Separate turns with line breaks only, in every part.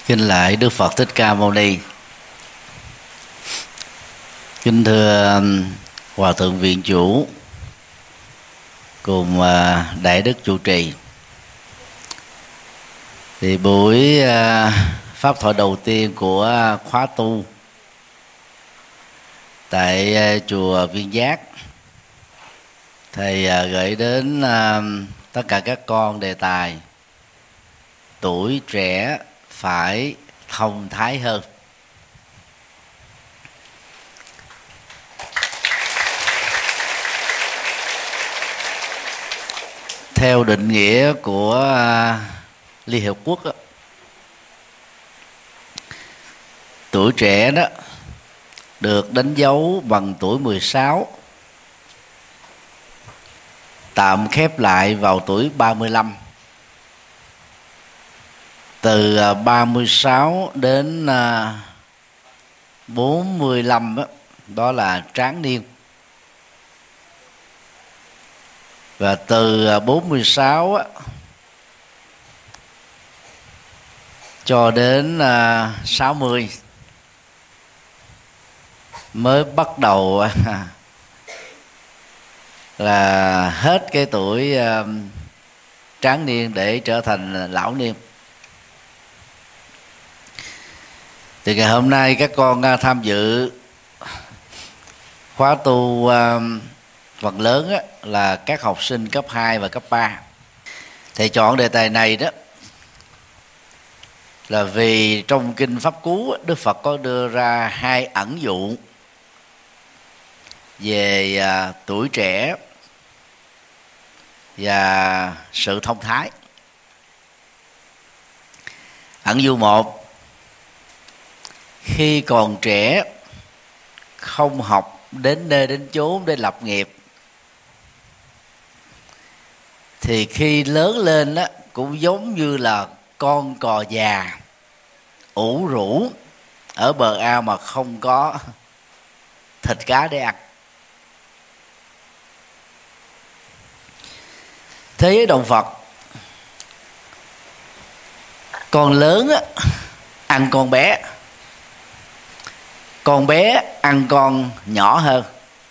Kính lạy Đức Phật Thích Ca Mâu Ni. Kính thưa Hòa Thượng Viện Chủ cùng Đại Đức Trụ Trì. Thì buổi pháp thoại đầu tiên của khóa tu tại chùa Viên Giác, thầy gửi đến tất cả các con đề tài tuổi trẻ phải thông thái hơn. Theo định nghĩa của Liên Hiệp Quốc, tuổi trẻ đó được đánh dấu bằng tuổi 16, tạm khép lại vào tuổi 35. Từ 36 đến 45 đó là tráng niên. Và từ 46 cho đến 60 mới bắt đầu là hết cái tuổi tráng niên để trở thành lão niên. Từ ngày hôm nay các con tham dự khóa tu phần lớn là các học sinh cấp 2 và cấp 3. Thầy chọn đề tài này đó là vì trong kinh Pháp Cú Đức Phật có đưa ra hai ẩn dụ về tuổi trẻ và sự thông thái. Ẩn dụ một: khi còn trẻ không học đến nơi đến chốn để lập nghiệp, thì khi lớn lên đó cũng giống như là con cò già ủ rũ ở bờ ao mà không có thịt cá để ăn. Thế giới động Phật, con lớn ăn con bé ăn con nhỏ hơn.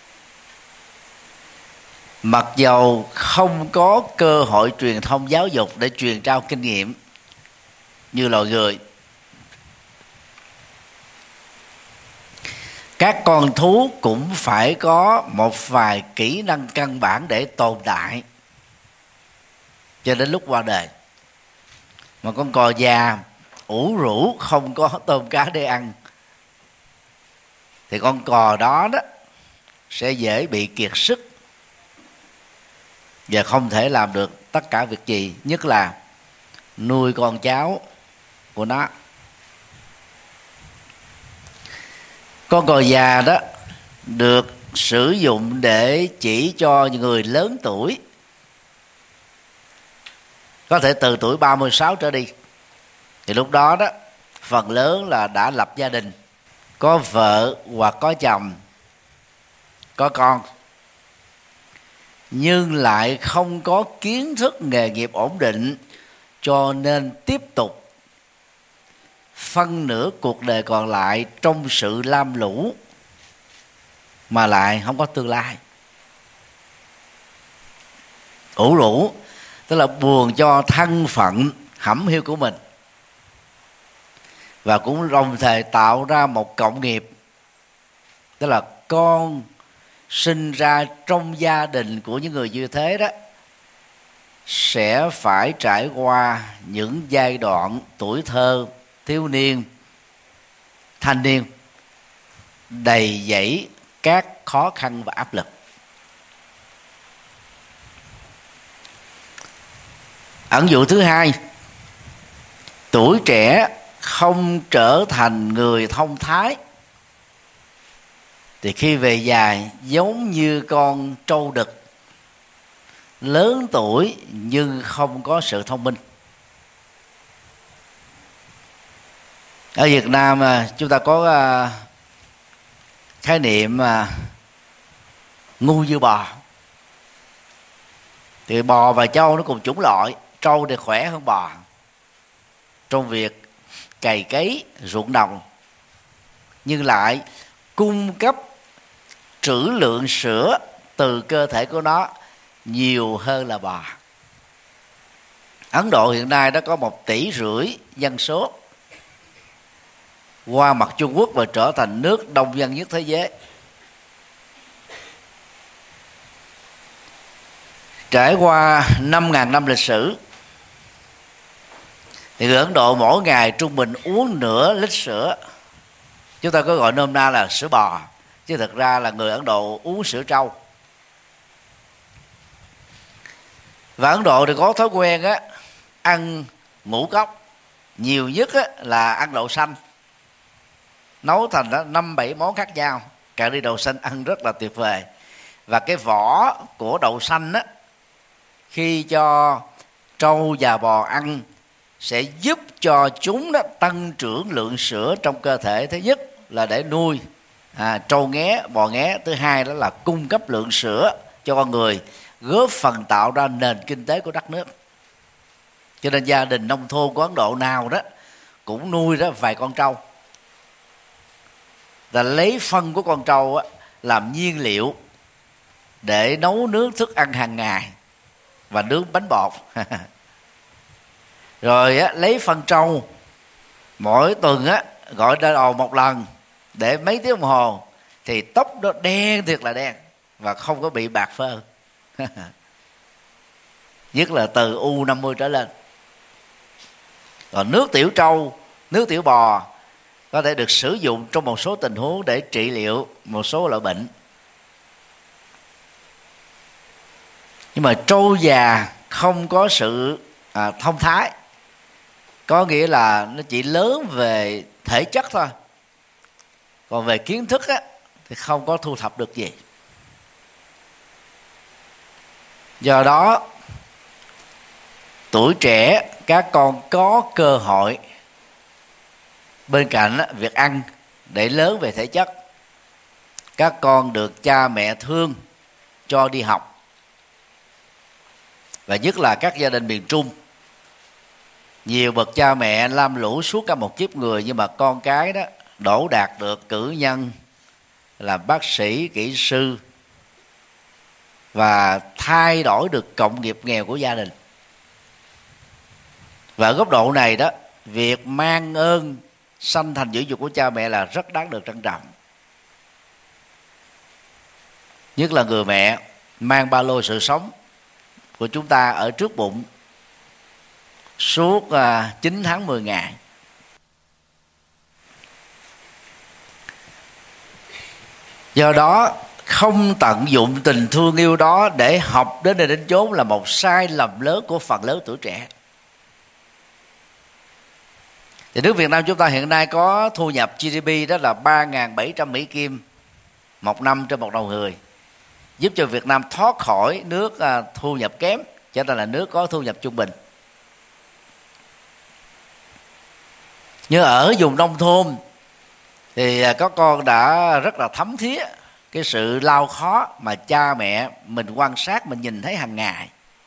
Mặc dầu không có cơ hội truyền thông giáo dục để truyền trao kinh nghiệm như loài người, các con thú cũng phải có một vài kỹ năng căn bản để tồn tại cho đến lúc qua đời. Mà con cò già ủ rũ không có tôm cá để ăn thì con cò đó sẽ dễ bị kiệt sức và không thể làm được tất cả việc gì, nhất là nuôi con cháu của nó. Con cò già đó được sử dụng để chỉ cho những người lớn tuổi, có thể từ tuổi 36 trở đi. Thì lúc đó phần lớn là đã lập gia đình, có vợ hoặc có chồng, có con, nhưng lại không có kiến thức nghề nghiệp ổn định, cho nên tiếp tục phân nửa cuộc đời còn lại trong sự lam lũ mà lại không có tương lai. Ủ rũ tức là buồn cho thân phận hẩm hiu của mình, và cũng đồng thời tạo ra một cộng nghiệp, tức là con sinh ra trong gia đình của những người như thế đó sẽ phải trải qua những giai đoạn tuổi thơ, thiếu niên, thanh niên đầy dẫy các khó khăn và áp lực. Ẩn dụ thứ hai: tuổi trẻ không trở thành người thông thái thì khi về già giống như con trâu đực, lớn tuổi nhưng không có sự thông minh. Ở Việt Nam chúng ta có khái niệm ngu như bò. Thì bò và trâu nó cùng chủng loại, trâu thì khỏe hơn bò trong việc cày cấy ruộng đồng, nhưng lại cung cấp trữ lượng sữa từ cơ thể của nó nhiều hơn là bò. Ấn Độ hiện nay đã có 1,5 tỷ dân số, qua mặt Trung Quốc và trở thành nước đông dân nhất thế giới. Trải qua 5.000 năm lịch sử thì người Ấn Độ mỗi ngày trung bình uống nửa lít sữa. Chúng ta có gọi nôm na là sữa bò, chứ thực ra là người Ấn Độ uống sữa trâu. Và Ấn Độ thì có thói quen ăn ngũ cốc, nhiều nhất là ăn đậu xanh, nấu thành 5-7 món khác nhau. Cà ri đậu xanh ăn rất là tuyệt vời. Và cái vỏ của đậu xanh khi cho trâu và bò ăn sẽ giúp cho chúng tăng trưởng lượng sữa trong cơ thể. Thứ nhất là để nuôi trâu nghé, bò nghé. Thứ hai đó là cung cấp lượng sữa cho con người, góp phần tạo ra nền kinh tế của đất nước. Cho nên gia đình nông thôn của Ấn Độ nào đó cũng nuôi vài con trâu, và lấy phân của con trâu làm nhiên liệu để nấu nướng thức ăn hàng ngày và nướng bánh bọt. Rồi lấy phân trâu mỗi tuần gọi ra ồ một lần để mấy tiếng đồng hồ, thì tóc nó đen thiệt là đen và không có bị bạc phơ. Nhất là từ U50 trở lên. Còn nước tiểu trâu, nước tiểu bò có thể được sử dụng trong một số tình huống để trị liệu một số loại bệnh. Nhưng mà trâu già không có sự thông thái, có nghĩa là nó chỉ lớn về thể chất thôi, còn về kiến thức thì không có thu thập được gì. Do đó tuổi trẻ các con có cơ hội, bên cạnh việc ăn để lớn về thể chất, các con được cha mẹ thương cho đi học. Và nhất là các gia đình miền Trung, nhiều bậc cha mẹ lam lũ suốt cả một kiếp người, nhưng mà con cái đó đỗ đạt được cử nhân, làm bác sĩ, kỹ sư, và thay đổi được cộng nghiệp nghèo của gia đình. Và ở góc độ này đó, việc mang ơn sanh thành dưỡng dục của cha mẹ là rất đáng được trân trọng. Nhất là người mẹ mang ba lô sự sống của chúng ta ở trước bụng suốt 9 tháng 10 ngày. Do đó không tận dụng tình thương yêu đó để học đến nơi đến chốn là một sai lầm lớn của phần lớn tuổi trẻ. Thì nước Việt Nam chúng ta hiện nay có thu nhập GDP đó là 3.700 Mỹ Kim một năm trên một đầu người, giúp cho Việt Nam thoát khỏi nước thu nhập kém, trở thành là nước có thu nhập trung bình. Nhưng ở vùng nông thôn thì các con đã rất là thấm thía cái sự lao khó mà cha mẹ mình quan sát, mình nhìn thấy hàng ngày.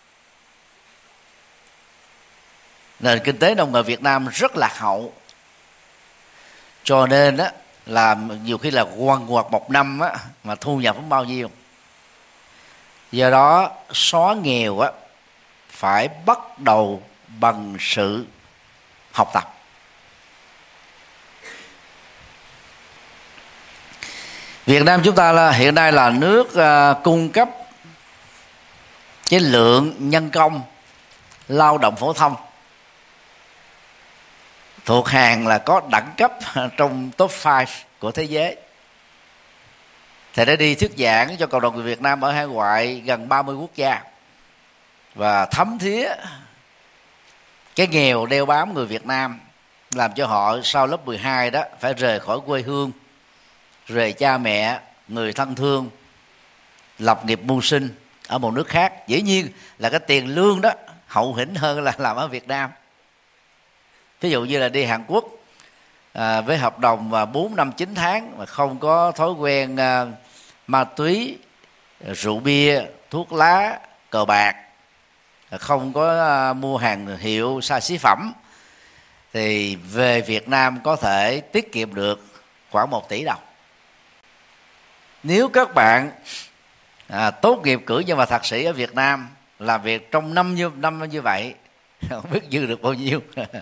Nền kinh tế nông nghiệp Việt Nam rất lạc hậu, cho nên là nhiều khi là quằn quật một năm mà thu nhập không bao nhiêu. Do đó xóa nghèo phải bắt đầu bằng sự học tập. Việt Nam chúng ta hiện nay là nước cung cấp cái lượng nhân công lao động phổ thông thuộc hàng là có đẳng cấp trong top 5 của thế giới. Thầy đã đi thuyết giảng cho cộng đồng người Việt Nam ở hải ngoại gần 30 quốc gia và thấm thía cái nghèo đeo bám người Việt Nam, làm cho họ sau lớp 12 đó phải rời khỏi quê hương, rời cha mẹ, người thân thương, lập nghiệp mưu sinh ở một nước khác. Dĩ nhiên là cái tiền lương đó hậu hĩnh hơn là làm ở Việt Nam. Ví dụ như là đi Hàn Quốc với hợp đồng 4 năm 9 tháng mà không có thói quen ma túy, rượu bia, thuốc lá, cờ bạc, không có mua hàng hiệu xa xí phẩm, thì về Việt Nam có thể tiết kiệm được khoảng 1 tỷ đồng. Nếu các bạn tốt nghiệp cử nhân và thạc sĩ ở Việt Nam, làm việc trong năm như vậy, không biết dư được bao nhiêu.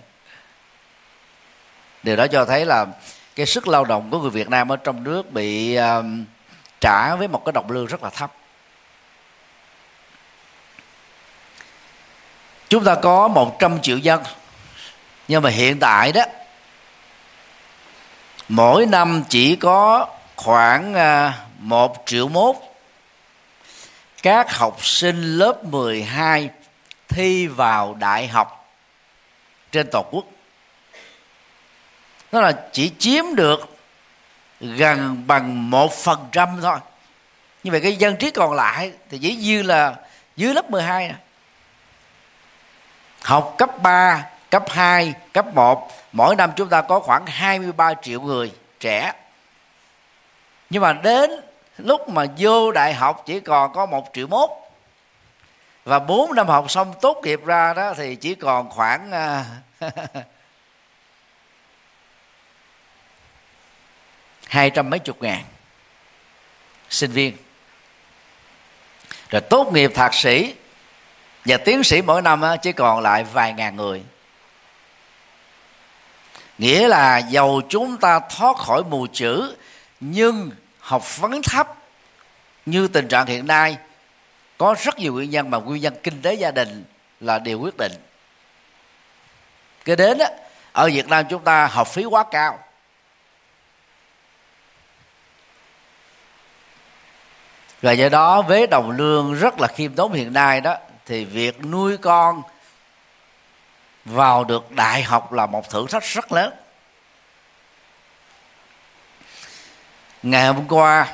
Điều đó cho thấy là cái sức lao động của người Việt Nam ở trong nước bị trả với một cái đồng lương rất là thấp. Chúng ta có 100 triệu dân, nhưng mà hiện tại đó, mỗi năm chỉ có khoảng 1,1 triệu các học sinh lớp 12 thi vào đại học trên toàn quốc. Nó là chỉ chiếm được gần bằng 1% thôi. Như vậy cái dân trí còn lại thì chỉ như là dưới lớp 12 nè. Học cấp 3, cấp 2, cấp 1, mỗi năm chúng ta có khoảng 23 triệu người trẻ. Nhưng mà đến lúc mà vô đại học chỉ còn có 1,1 triệu. Và 4 năm học xong tốt nghiệp ra đó thì chỉ còn khoảng 200 mấy chục ngàn sinh viên. Rồi tốt nghiệp thạc sĩ và tiến sĩ mỗi năm chỉ còn lại vài ngàn người. Nghĩa là dầu chúng ta thoát khỏi mù chữ, nhưng học vấn thấp như tình trạng hiện nay, có rất nhiều nguyên nhân, mà nguyên nhân kinh tế gia đình là điều quyết định. Cái đến đó, ở Việt Nam chúng ta học phí quá cao. Và do đó với đồng lương rất là khiêm tốn hiện nay đó, thì việc nuôi con vào được đại học là một thử thách rất lớn. Ngày hôm qua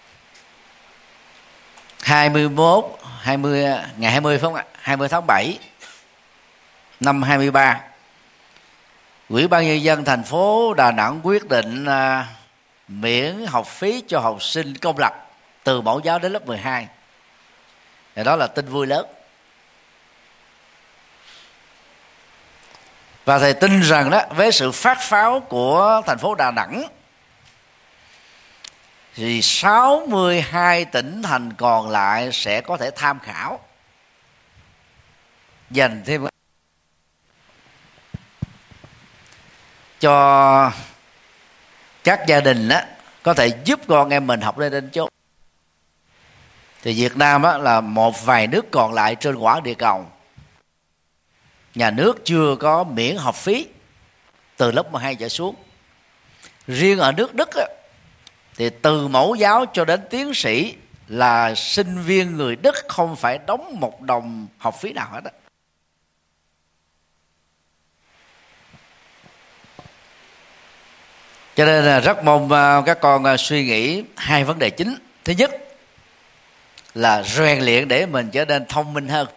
ngày 20 tháng 7 năm 23, Ủy ban Nhân dân thành phố Đà Nẵng quyết định miễn học phí cho học sinh công lập từ mẫu giáo đến lớp 12. Thì đó là tin vui lớn. Và thầy tin rằng đó, với sự phát pháo của thành phố Đà Nẵng thì 62 tỉnh thành còn lại sẽ có thể tham khảo, dành thêm cho các gia đình đó, có thể giúp con em mình học lên đến chỗ. Thì Việt Nam đó là một vài nước còn lại trên quả địa cầu, nhà nước chưa có miễn học phí từ lớp 12 trở xuống. Riêng ở nước Đức đó, thì từ mẫu giáo cho đến tiến sĩ là sinh viên người Đức không phải đóng một đồng học phí nào hết đó. Cho nên là rất mong các con suy nghĩ hai vấn đề chính. Thứ nhất là rèn luyện để mình trở nên thông minh hơn,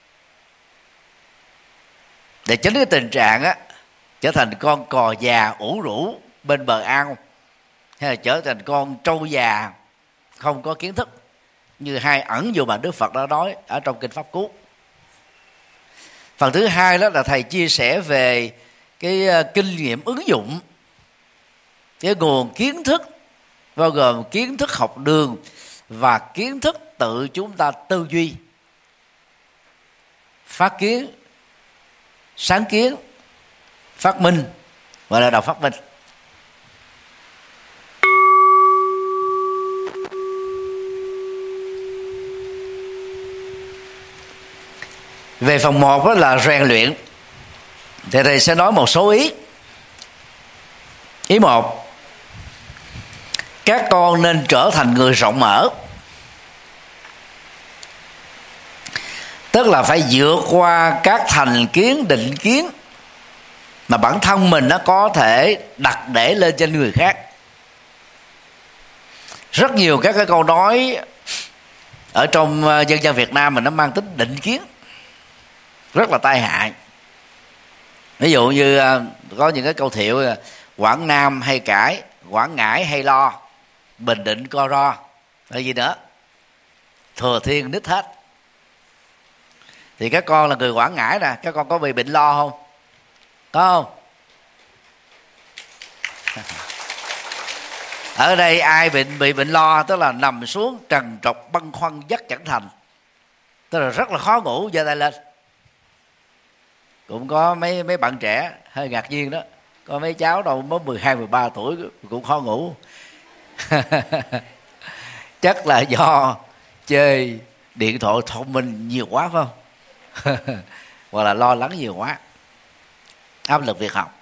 để tránh cái tình trạng á trở thành con cò già ủ rũ bên bờ ao, hay là trở thành con trâu già không có kiến thức, như hai ẩn dụ mà Đức Phật đã nói ở trong kinh Pháp Cú. Phần thứ hai đó là thầy chia sẻ về cái kinh nghiệm ứng dụng cái nguồn kiến thức, bao gồm kiến thức học đường và kiến thức tự chúng ta tư duy, phát kiến, sáng kiến, phát minh, gọi là đầu phát minh. Về phần 1 đó là rèn luyện, thì thầy sẽ nói một số ý. Ý 1, các con nên trở thành người rộng mở, tức là phải vượt qua các thành kiến, định kiến mà bản thân mình nó có thể đặt để lên trên người khác. Rất nhiều các cái câu nói ở trong dân gian Việt Nam mà nó mang tính định kiến, rất là tai hại. Ví dụ như có những cái câu thiệu: Quảng Nam hay cãi, Quảng Ngãi hay lo, Bình Định co ro, hay gì nữa, Thừa Thiên nít hết. Thì các con là người Quảng Ngãi nè, các con có bị bệnh lo không? Có không? Ở đây ai bị bệnh lo, tức là nằm xuống trần trọc băn khoăn giấc chẳng thành, tức là rất là khó ngủ, giơ tay lên. Cũng có mấy bạn trẻ hơi ngạc nhiên đó, có mấy cháu đâu mới 12-13 tuổi cũng khó ngủ. Chắc là do chơi điện thoại thông minh nhiều quá phải không? Hoặc là lo lắng nhiều quá, áp lực việc học.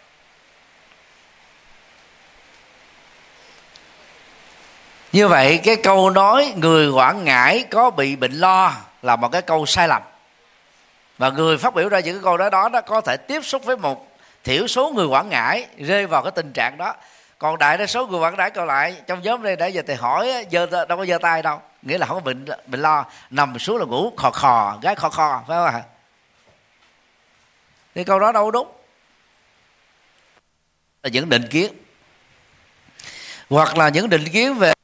Như vậy cái câu nói người Quảng Ngãi có bị bệnh lo là một cái câu sai lầm. Và người phát biểu ra những cái câu nói đó có thể tiếp xúc với một thiểu số người Quảng Ngãi rơi vào cái tình trạng đó. Còn đại đa số người Quảng Ngãi còn lại trong nhóm đây nãy giờ thầy hỏi đâu có giơ tay đâu, nghĩa là không có bệnh lo, nằm xuống là ngủ khò khò, gái khò khò, phải không ạ? Cái câu đó đâu có đúng. Là những định kiến, hoặc là những định kiến về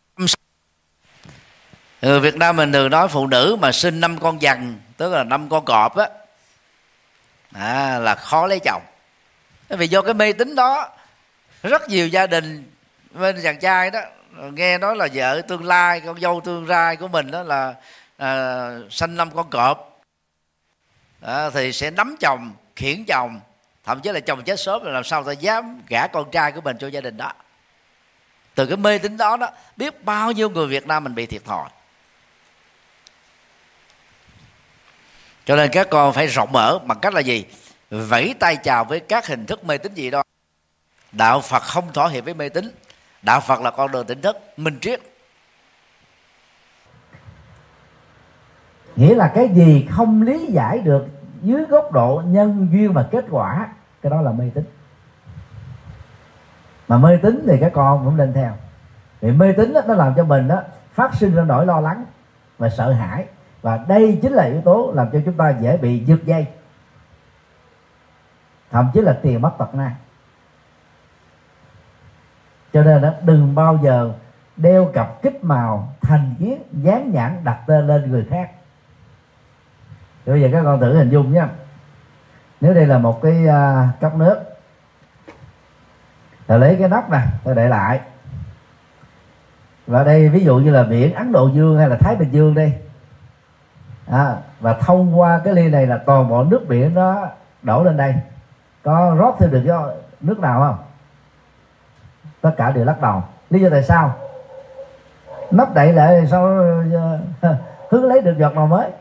người Việt Nam mình thường nói phụ nữ mà sinh 5 con dằn, tức là 5 con cọp á, là khó lấy chồng. Vì do cái mê tín đó, rất nhiều gia đình bên chàng trai đó nghe nói là vợ tương lai, con dâu tương lai của mình đó là sanh 5 con cọp, thì sẽ nắm chồng, khiển chồng, thậm chí là chồng chết sớm rồi làm sao ta dám gả con trai của mình cho gia đình đó. Từ cái mê tín đó biết bao nhiêu người Việt Nam mình bị thiệt thòi. Cho nên các con phải rộng mở bằng cách là gì? Vẫy tay chào với các hình thức mê tín gì đó. Đạo Phật không thỏa hiệp với mê tín. Đạo Phật là con đường tỉnh thức minh triết.
Nghĩa là cái gì không lý giải được dưới góc độ nhân duyên và kết quả, cái đó là mê tín. Mà mê tín thì các con cũng nên theo. Vì mê tín đó, nó làm cho mình đó phát sinh ra nỗi lo lắng và sợ hãi. Và đây chính là yếu tố làm cho chúng ta dễ bị giật dây, thậm chí là tiền mất tật mang. Cho nên đó, đừng bao giờ đeo cặp kích màu, thành kiến, dán nhãn đặt tên lên người khác. Thì bây giờ các con thử hình dung nhé. Nếu đây là một cái cốc nước, ta lấy cái nắp nè, ta để lại. Và đây ví dụ như là biển Ấn Độ Dương hay là Thái Bình Dương đi. Và thông qua cái ly này là toàn bộ nước biển nó đổ lên đây. Có rót thêm được cho nước nào không? Tất cả đều lắc đầu. Lý do tại sao? Nắp đậy lại sao hướng lấy được giọt nào mới.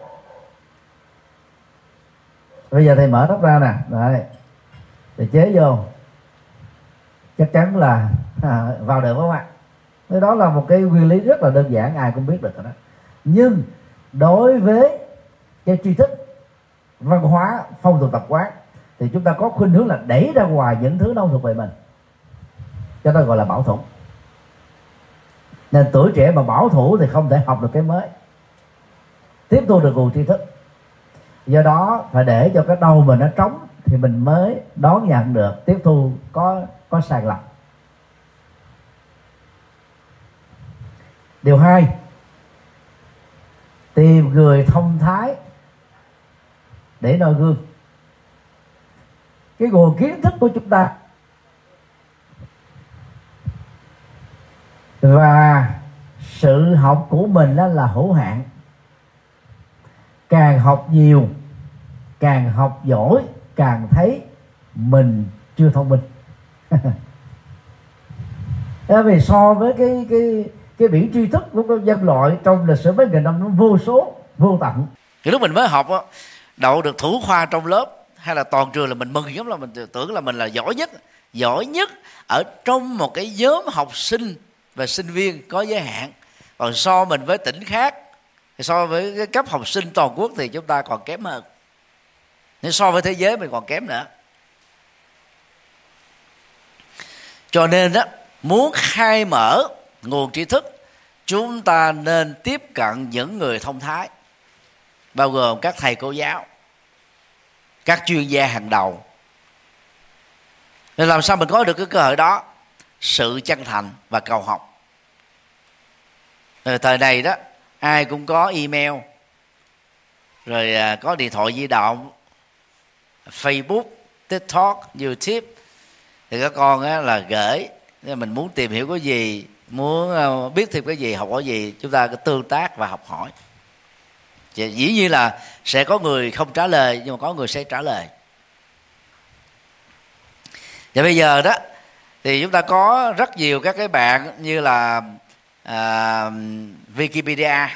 Bây giờ thầy mở nắp ra nè, đấy, thầy chế vô, chắc chắn là vào được không ạ? Thế đó là một cái nguyên lý rất là đơn giản, ai cũng biết được rồi đó. Nhưng đối với cái tri thức, văn hóa, phong tục tập quán thì chúng ta có khuynh hướng là đẩy ra ngoài những thứ không thuộc về mình, cho đó gọi là bảo thủ. Nên tuổi trẻ mà bảo thủ thì không thể học được cái mới, tiếp thu được nguồn tri thức. Do đó phải để cho cái đầu mình nó trống thì mình mới đón nhận được, tiếp thu có sàng lọc. Điều 2, tìm người thông thái để noi gương. Cái nguồn kiến thức của chúng ta và sự học của mình đó là hữu hạn. Càng học nhiều, càng học giỏi, càng thấy mình chưa thông minh. Vì so với cái biển tri thức của nhân loại trong lịch sử mấy nghìn năm nó vô số, vô tận.
Cái lúc mình mới học á, đậu được thủ khoa trong lớp hay là toàn trường là mình mừng lắm, là mình tưởng là mình là giỏi nhất ở trong một cái nhóm học sinh và sinh viên có giới hạn. Còn so mình với tỉnh khác, so với cái cấp học sinh toàn quốc thì chúng ta còn kém hơn. Nếu so với thế giới mình còn kém nữa. Cho nên đó, muốn khai mở nguồn tri thức, chúng ta nên tiếp cận những người thông thái, bao gồm các thầy cô giáo, các chuyên gia hàng đầu. Nên làm sao mình có được cái cơ hội đó? Sự chân thành và cầu học. Rồi thời này đó, ai cũng có email, rồi có điện thoại di động, Facebook, TikTok, YouTube. Thì các con là gửi Nên mình muốn tìm hiểu cái gì, muốn biết thêm cái gì, học hỏi gì, chúng ta cứ tương tác và học hỏi. Dĩ nhiên là sẽ có người không trả lời, nhưng mà có người sẽ trả lời. Và bây giờ đó thì chúng ta có rất nhiều các cái bạn như là Wikipedia,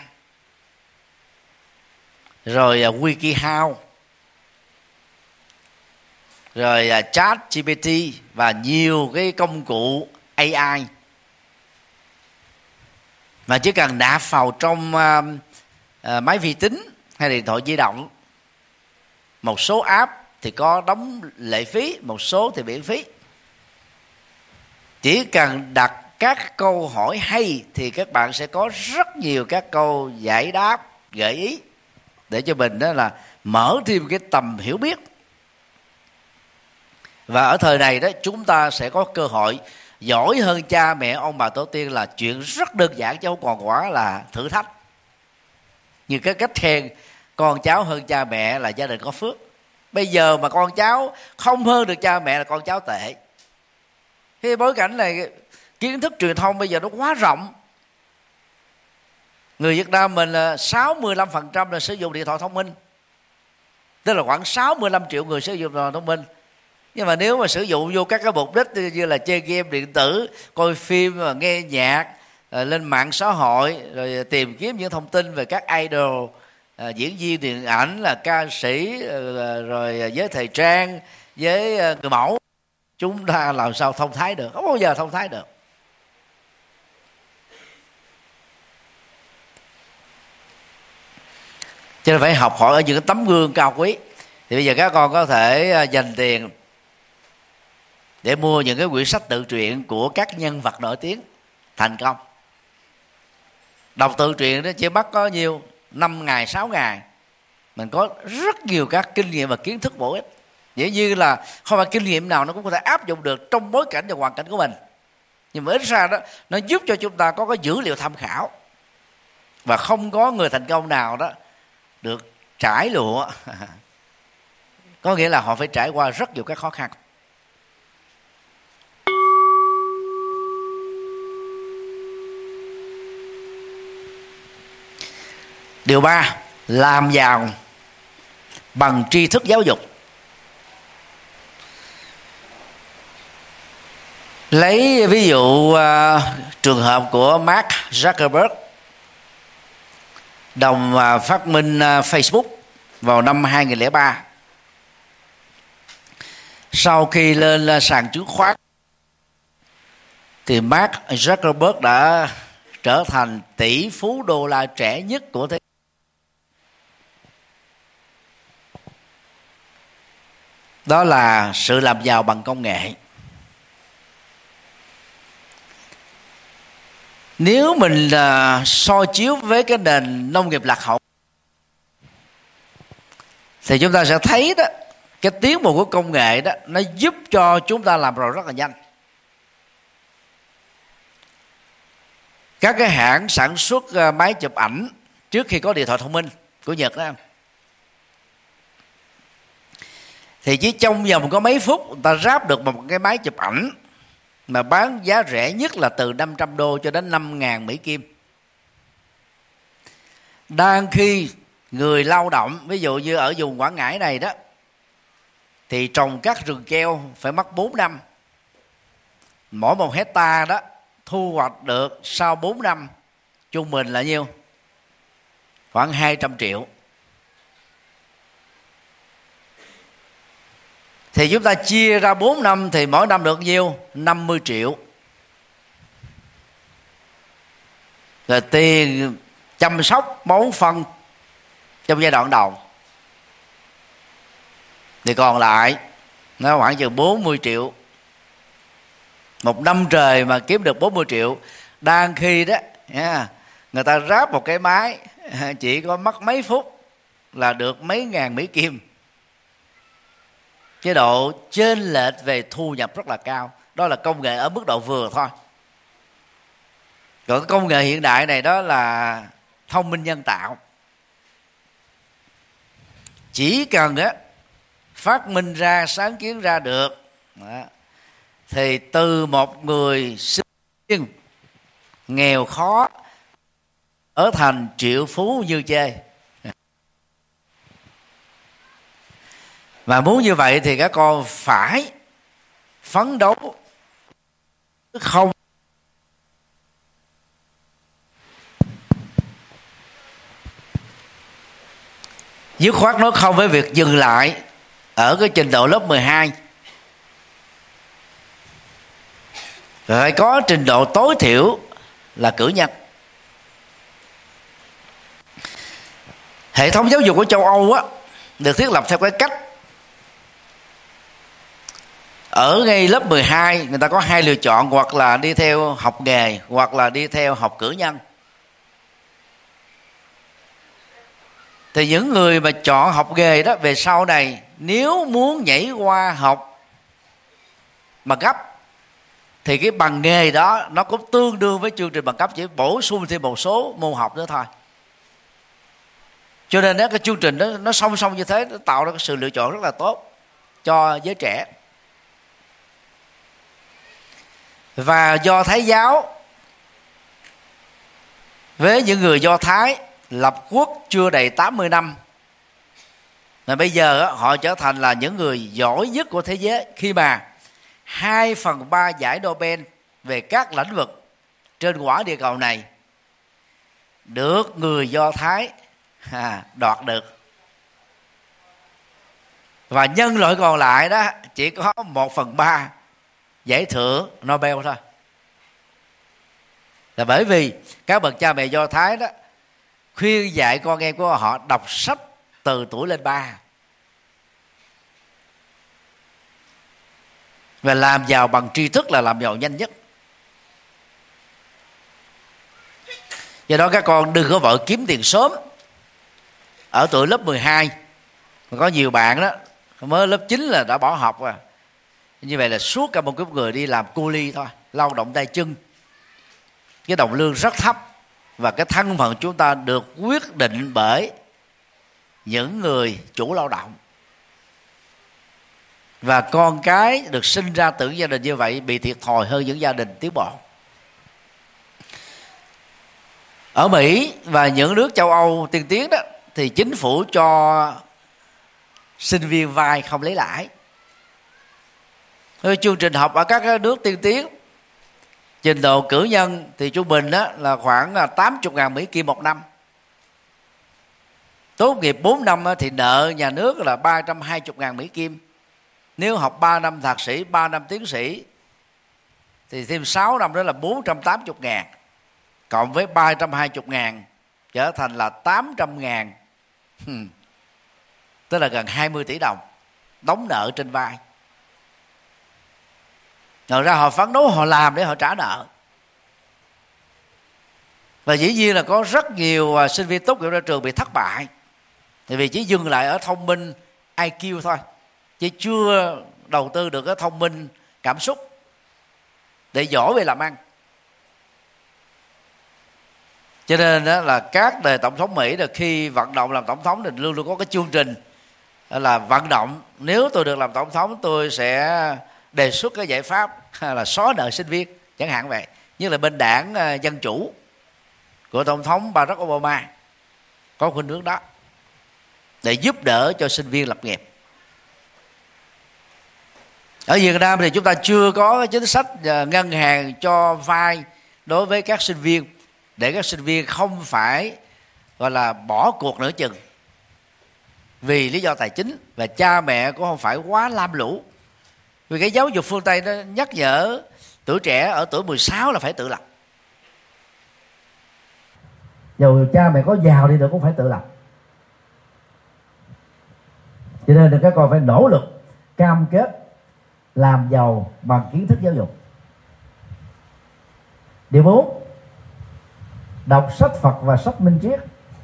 rồi WikiHow, rồi ChatGPT và nhiều cái công cụ AI mà chỉ cần nạp vào trong máy vi tính hay điện thoại di động. Một số app thì có đóng lệ phí, một số thì miễn phí. Chỉ cần đặt các câu hỏi hay thì các bạn sẽ có rất nhiều các câu giải đáp, gợi ý để cho mình đó là mở thêm cái tầm hiểu biết. Và ở thời này đó, chúng ta sẽ có cơ hội giỏi hơn cha mẹ ông bà tổ tiên là chuyện rất đơn giản, chứ không còn quá là thử thách. Như cái cách khen con cháu hơn cha mẹ là gia đình có phước. Bây giờ mà con cháu không hơn được cha mẹ là con cháu tệ. Cái bối cảnh này, kiến thức truyền thông bây giờ nó quá rộng. Người Việt Nam mình là 65% là sử dụng điện thoại thông minh, tức là khoảng 65 triệu người sử dụng điện thoại thông minh. Nhưng mà nếu mà sử dụng vô các cái mục đích như là chơi game điện tử, coi phim, nghe nhạc, lên mạng xã hội, rồi tìm kiếm những thông tin về các idol, diễn viên điện ảnh, là ca sĩ, rồi với thời trang, với người mẫu, chúng ta làm sao thông thái được? Không bao giờ thông thái được. Cho nên phải học hỏi ở những cái tấm gương cao quý. Thì bây giờ các con có thể dành tiền để mua những cái quyển sách tự truyện của các nhân vật nổi tiếng thành công. Đọc tự truyện đó chỉ mất có nhiêu 5 ngày 6 ngày, mình có rất nhiều các kinh nghiệm và kiến thức bổ ích. Dĩ nhiên là không phải kinh nghiệm nào nó cũng có thể áp dụng được trong bối cảnh và hoàn cảnh của mình, nhưng mà ít ra đó nó giúp cho chúng ta có cái dữ liệu tham khảo. Và không có người thành công nào đó được trải lụa có nghĩa là họ phải trải qua rất nhiều các khó khăn. Điều 3, làm giàu bằng tri thức giáo dục. Lấy ví dụ trường hợp của Mark Zuckerberg, đồng phát minh Facebook vào năm 2003. Sau khi lên sàn chứng khoán thì Mark Zuckerberg đã trở thành tỷ phú đô la trẻ nhất của thế. Đó là sự làm giàu bằng công nghệ. Nếu mình so chiếu với cái nền nông nghiệp lạc hậu thì chúng ta sẽ thấy đó, cái tiến bộ của công nghệ đó nó giúp cho chúng ta làm rồi rất là nhanh. Các cái hãng sản xuất máy chụp ảnh trước khi có điện thoại thông minh của Nhật đó, thì chỉ trong vòng có mấy phút người ta ráp được một cái máy chụp ảnh mà bán giá rẻ nhất là từ 500 đô cho đến 5.000 Mỹ Kim. Đang khi người lao động, ví dụ như ở vùng Quảng Ngãi này đó, thì trồng các rừng keo phải mất 4 năm. Mỗi 1 hectare đó thu hoạch được sau 4 năm trung bình là nhiêu? Khoảng 200 triệu. Thì chúng ta chia ra 4 năm thì mỗi năm được nhiêu? 50 triệu. Rồi tiền chăm sóc bón phân trong giai đoạn đầu thì còn lại nó khoảng chừng 40 triệu. Một năm trời mà kiếm được 40 triệu. Đang khi đó người ta ráp một cái máy chỉ có mất mấy phút là được mấy ngàn Mỹ Kim. Chế độ chênh lệch về thu nhập rất là cao. Đó là công nghệ ở mức độ vừa thôi. Còn công nghệ hiện đại này đó là thông minh nhân tạo. Chỉ cần phát minh ra, sáng kiến ra được đó, thì từ một người sinh viên nghèo khó ở thành triệu phú như chê. Và muốn như vậy thì các con phải phấn đấu không dứt khoát nói không với việc dừng lại ở cái trình độ lớp 12, phải có trình độ tối thiểu là cử nhân. Hệ thống giáo dục của châu Âu á được thiết lập theo cái cách ở ngay lớp 12 người ta có hai lựa chọn, hoặc là đi theo học nghề hoặc là đi theo học cử nhân. Thì những người mà chọn học nghề đó về sau này nếu muốn nhảy qua học bằng cấp thì cái bằng nghề đó nó cũng tương đương với chương trình bằng cấp, chỉ bổ sung thêm một số môn học nữa thôi. Cho nên đó, cái chương trình đó nó song song như thế, nó tạo ra cái sự lựa chọn rất là tốt cho giới trẻ. Và Do Thái giáo với những người Do Thái lập quốc chưa đầy 80 năm, mà bây giờ họ trở thành là những người giỏi nhất của thế giới, khi mà 2/3 giải Nobel về các lĩnh vực trên quả địa cầu này được người Do Thái đoạt được. Và nhân loại còn lại đó chỉ có 1/3 giải thưởng Nobel thôi. Là bởi vì các bậc cha mẹ Do Thái đó khuyên dạy con em của họ đọc sách từ tuổi lên 3 và làm giàu bằng tri thức là làm giàu nhanh nhất. Do đó các con đừng có vội kiếm tiền sớm ở tuổi lớp 12. Mà có nhiều bạn đó mới lớp 9 là đã bỏ học rồi. Như vậy là suốt cả một kiếp người đi làm cu li thôi, lao động tay chân, cái đồng lương rất thấp, và cái thân phận chúng ta được quyết định bởi những người chủ lao động. Và con cái được sinh ra từ gia đình như vậy bị thiệt thòi hơn những gia đình tiến bộ. Ở Mỹ và những nước châu Âu tiên tiến đó thì chính phủ cho sinh viên vay không lấy lãi. Chương trình học ở các nước tiên tiến, trình độ cử nhân thì trung bình đó là khoảng 80.000 Mỹ Kim một năm. Tốt nghiệp 4 năm thì nợ nhà nước là 320.000 Mỹ Kim. Nếu học 3 năm thạc sĩ, 3 năm tiến sĩ thì thêm 6 năm đó là 480.000. Cộng với 320.000 trở thành là 800.000. Tức là gần 20 tỷ đồng đóng nợ trên vai. Rồi ra họ phấn đấu, họ làm để họ trả nợ. Và dĩ nhiên là có rất nhiều sinh viên tốt nghiệp ra trường bị thất bại, tại vì chỉ dừng lại ở thông minh IQ thôi, chứ chưa đầu tư được cái thông minh cảm xúc để giỏi về làm ăn. Cho nên đó là các đời tổng thống Mỹ là khi vận động làm tổng thống thì luôn luôn có cái chương trình là vận động, nếu tôi được làm tổng thống tôi sẽ đề xuất cái giải pháp là xóa nợ sinh viên chẳng hạn vậy. Như là bên đảng Dân Chủ của tổng thống Barack Obama có khuynh hướng đó để giúp đỡ cho sinh viên lập nghiệp. Ở Việt Nam thì chúng ta chưa có chính sách ngân hàng cho vay đối với các sinh viên, để các sinh viên không phải gọi là bỏ cuộc nửa chừng vì lý do tài chính, và cha mẹ cũng không phải quá lam lũ. Vì cái giáo dục phương Tây nó nhắc nhở tuổi trẻ ở tuổi 16 là phải tự lập.
Dù cha mẹ có giàu đi nữa cũng phải tự lập. Cho nên là các con phải nỗ lực cam kết làm giàu bằng kiến thức giáo dục. Điều 4, đọc sách Phật và sách Minh Triết.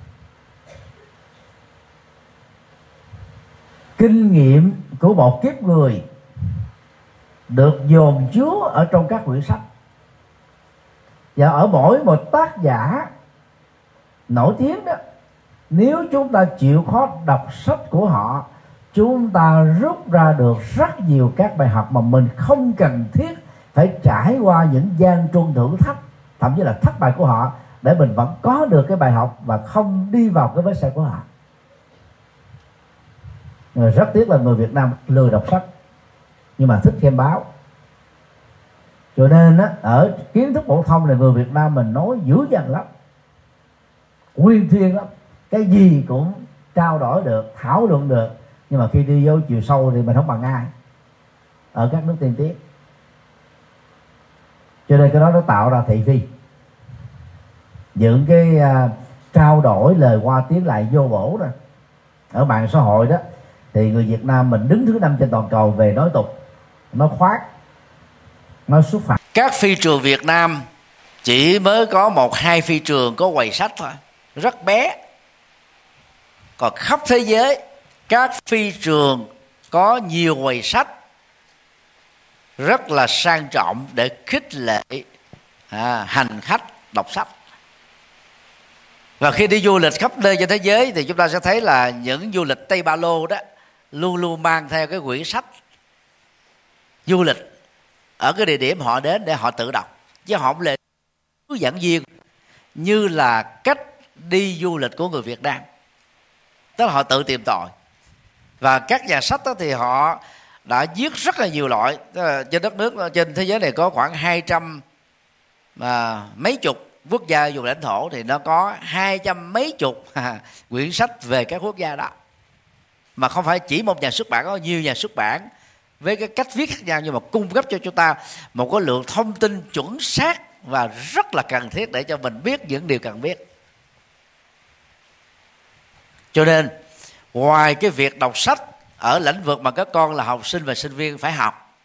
Kinh nghiệm của một kiếp người được dồn chứa ở trong các quyển sách, và ở mỗi một tác giả nổi tiếng đó, nếu chúng ta chịu khó đọc sách của họ chúng ta rút ra được rất nhiều các bài học mà mình không cần thiết phải trải qua những gian truân thử thách, thậm chí là thất bại của họ, để mình vẫn có được cái bài học và không đi vào cái vết xe của họ. Rất tiếc là người Việt Nam lười đọc sách nhưng mà thích xem báo, cho nên á, ở kiến thức phổ thông này người Việt Nam mình nói dữ dằn lắm, nguyên thuyên lắm, cái gì cũng trao đổi được, thảo luận được, nhưng mà khi đi vô chiều sâu thì mình không bằng ai ở các nước tiên tiến. Cho nên cái đó nó tạo ra thị phi, những cái trao đổi lời qua tiếng lại vô bổ rồi. Ở mạng xã hội đó thì người Việt Nam mình đứng thứ 5 trên toàn cầu về nói tục, nói khoác, nói xúc phạm.
Các phi trường Việt Nam chỉ mới có 1-2 phi trường có quầy sách thôi, rất bé. Còn khắp thế giới các phi trường có nhiều quầy sách rất là sang trọng để khích lệ hành khách đọc sách. Và khi đi du lịch khắp nơi trên thế giới thì chúng ta sẽ thấy là những du lịch Tây Ba Lô đó luôn luôn mang theo cái quyển sách du lịch ở cái địa điểm họ đến để họ tự đọc, chứ họ không lệ hướng dẫn viên như là cách đi du lịch của người Việt Nam, tức là họ tự tìm tòi. Và các nhà sách đó thì họ đã viết rất là nhiều loại. Trên đất nước, trên thế giới này có khoảng 200 mấy chục quốc gia vùng lãnh thổ, thì nó có 200 mấy chục quyển sách về các quốc gia đó. Mà không phải chỉ một nhà xuất bản, có nhiều nhà xuất bản với cái cách viết khác nhau, nhưng mà cung cấp cho chúng ta một cái lượng thông tin chuẩn xác và rất là cần thiết để cho mình biết những điều cần biết. Cho nên ngoài cái việc đọc sách ở lĩnh vực mà các con là học sinh và sinh viên phải học,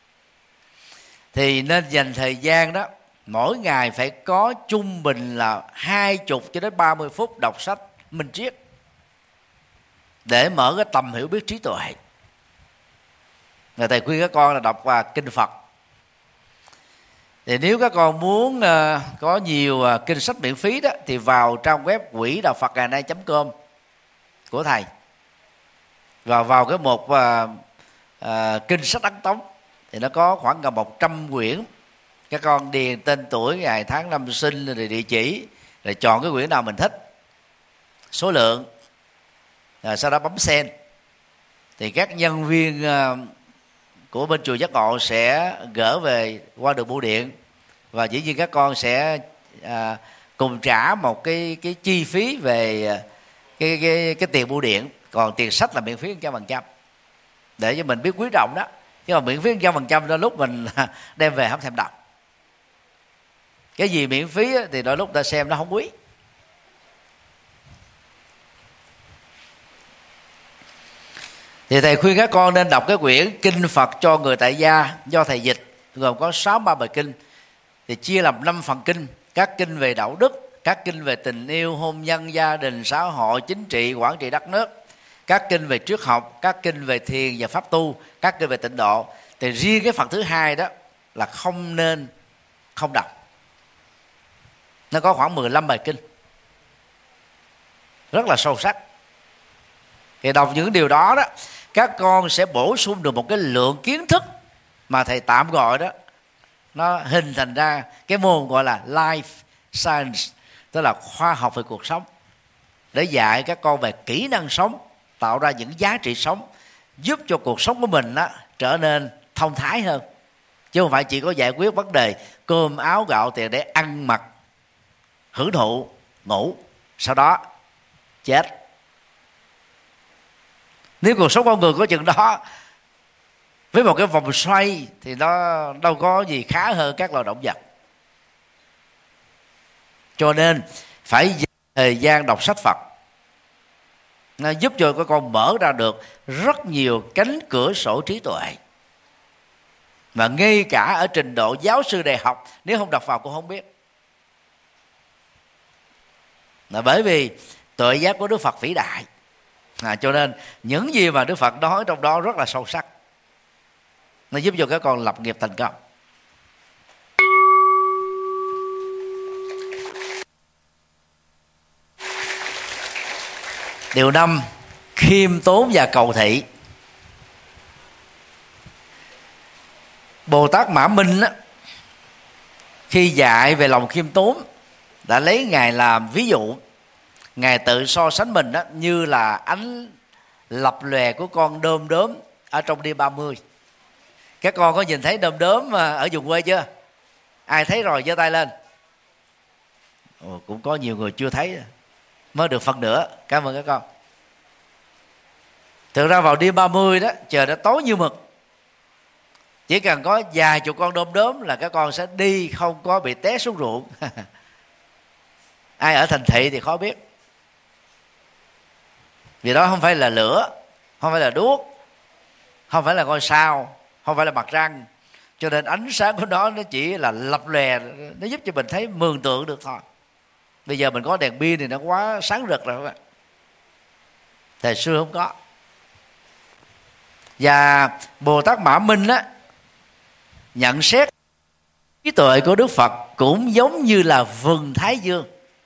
thì nên dành thời gian đó mỗi ngày phải có trung bình là 20 cho đến 30 phút đọc sách minh triết để mở cái tầm hiểu biết trí tuệ. Người thầy khuyên các con là đọc kinh Phật. Thì nếu các con muốn có nhiều kinh sách miễn phí đó, thì vào trang web quỹ đạo Phật ngày nay.com của thầy, và vào cái mục kinh sách Ấn Tống thì nó có khoảng gần 100 quyển. Các con điền tên tuổi, ngày tháng năm sinh, rồi địa chỉ, rồi chọn cái quyển nào mình thích, số lượng, rồi sau đó bấm send. Thì các nhân viên của bên chùa Giác Ngộ sẽ gỡ về qua đường bưu điện, và dĩ nhiên các con sẽ cùng trả một cái chi phí về cái tiền bưu điện, còn tiền sách là miễn phí 100%, để cho mình biết quý trọng đó. Nhưng mà miễn phí 100% đôi lúc mình đem về không thèm đọc. Cái gì miễn phí thì đôi lúc ta xem nó không quý. Thì thầy khuyên các con nên đọc cái quyển Kinh Phật cho người tại gia do thầy dịch, gồm có 63 bài kinh, thì chia làm 5 phần kinh. Các kinh về đạo đức, các kinh về tình yêu, hôn nhân, gia đình, xã hội, chính trị, quản trị đất nước, các kinh về triết học, các kinh về thiền và pháp tu, các kinh về tịnh độ. Thì riêng cái phần thứ hai đó là không nên không đọc. Nó có khoảng 15 bài kinh rất là sâu sắc. Thì đọc những điều đó đó, các con sẽ bổ sung được một cái lượng kiến thức mà thầy tạm gọi đó, nó hình thành ra cái môn gọi là life science, tức là khoa học về cuộc sống, để dạy các con về kỹ năng sống, tạo ra những giá trị sống, giúp cho cuộc sống của mình đó trở nên thông thái hơn, chứ không phải chỉ có giải quyết vấn đề cơm áo gạo tiền để ăn mặc, hưởng thụ, ngủ, sau đó chết. Nếu cuộc sống con người có chừng đó, với một cái vòng xoay, thì nó đâu có gì khá hơn các loài động vật. Cho nên phải dành thời gian đọc sách Phật, nó giúp cho các con mở ra được rất nhiều cánh cửa sổ trí tuệ, mà ngay cả ở trình độ giáo sư đại học nếu không đọc vào cũng không biết. Là bởi vì tuệ giác của Đức Phật vĩ đại, cho nên những gì mà Đức Phật nói trong đó rất là sâu sắc, nó giúp cho các con lập nghiệp thành công. Điều 5, khiêm tốn và cầu thị. Bồ Tát Mã Minh á, khi dạy về lòng khiêm tốn, đã lấy Ngài làm ví dụ. Ngài tự so sánh mình đó như là ánh lập lòe của con đom đóm ở trong đêm 30. Các con có nhìn thấy đom đóm ở vùng quê chưa? Ai thấy rồi giơ tay lên. Cũng có nhiều người chưa thấy, mới được phần nữa. Cảm ơn các con. Thực ra vào đêm 30 đó, trời đã tối như mực. Chỉ cần có vài chục con đom đóm là các con sẽ đi không có bị té xuống ruộng. Ai ở thành thị thì khó biết. Vì đó không phải là lửa, không phải là đuốc, không phải là ngôi sao, không phải là mặt trăng. Cho nên ánh sáng của nó chỉ là lập lòe, nó giúp cho mình thấy mường tượng được thôi. Bây giờ mình có đèn pin thì nó quá sáng rực rồi các bạn. Thời xưa không có. Và Bồ Tát Mã Minh á, nhận xét trí tuệ của Đức Phật cũng giống như là vầng thái dương.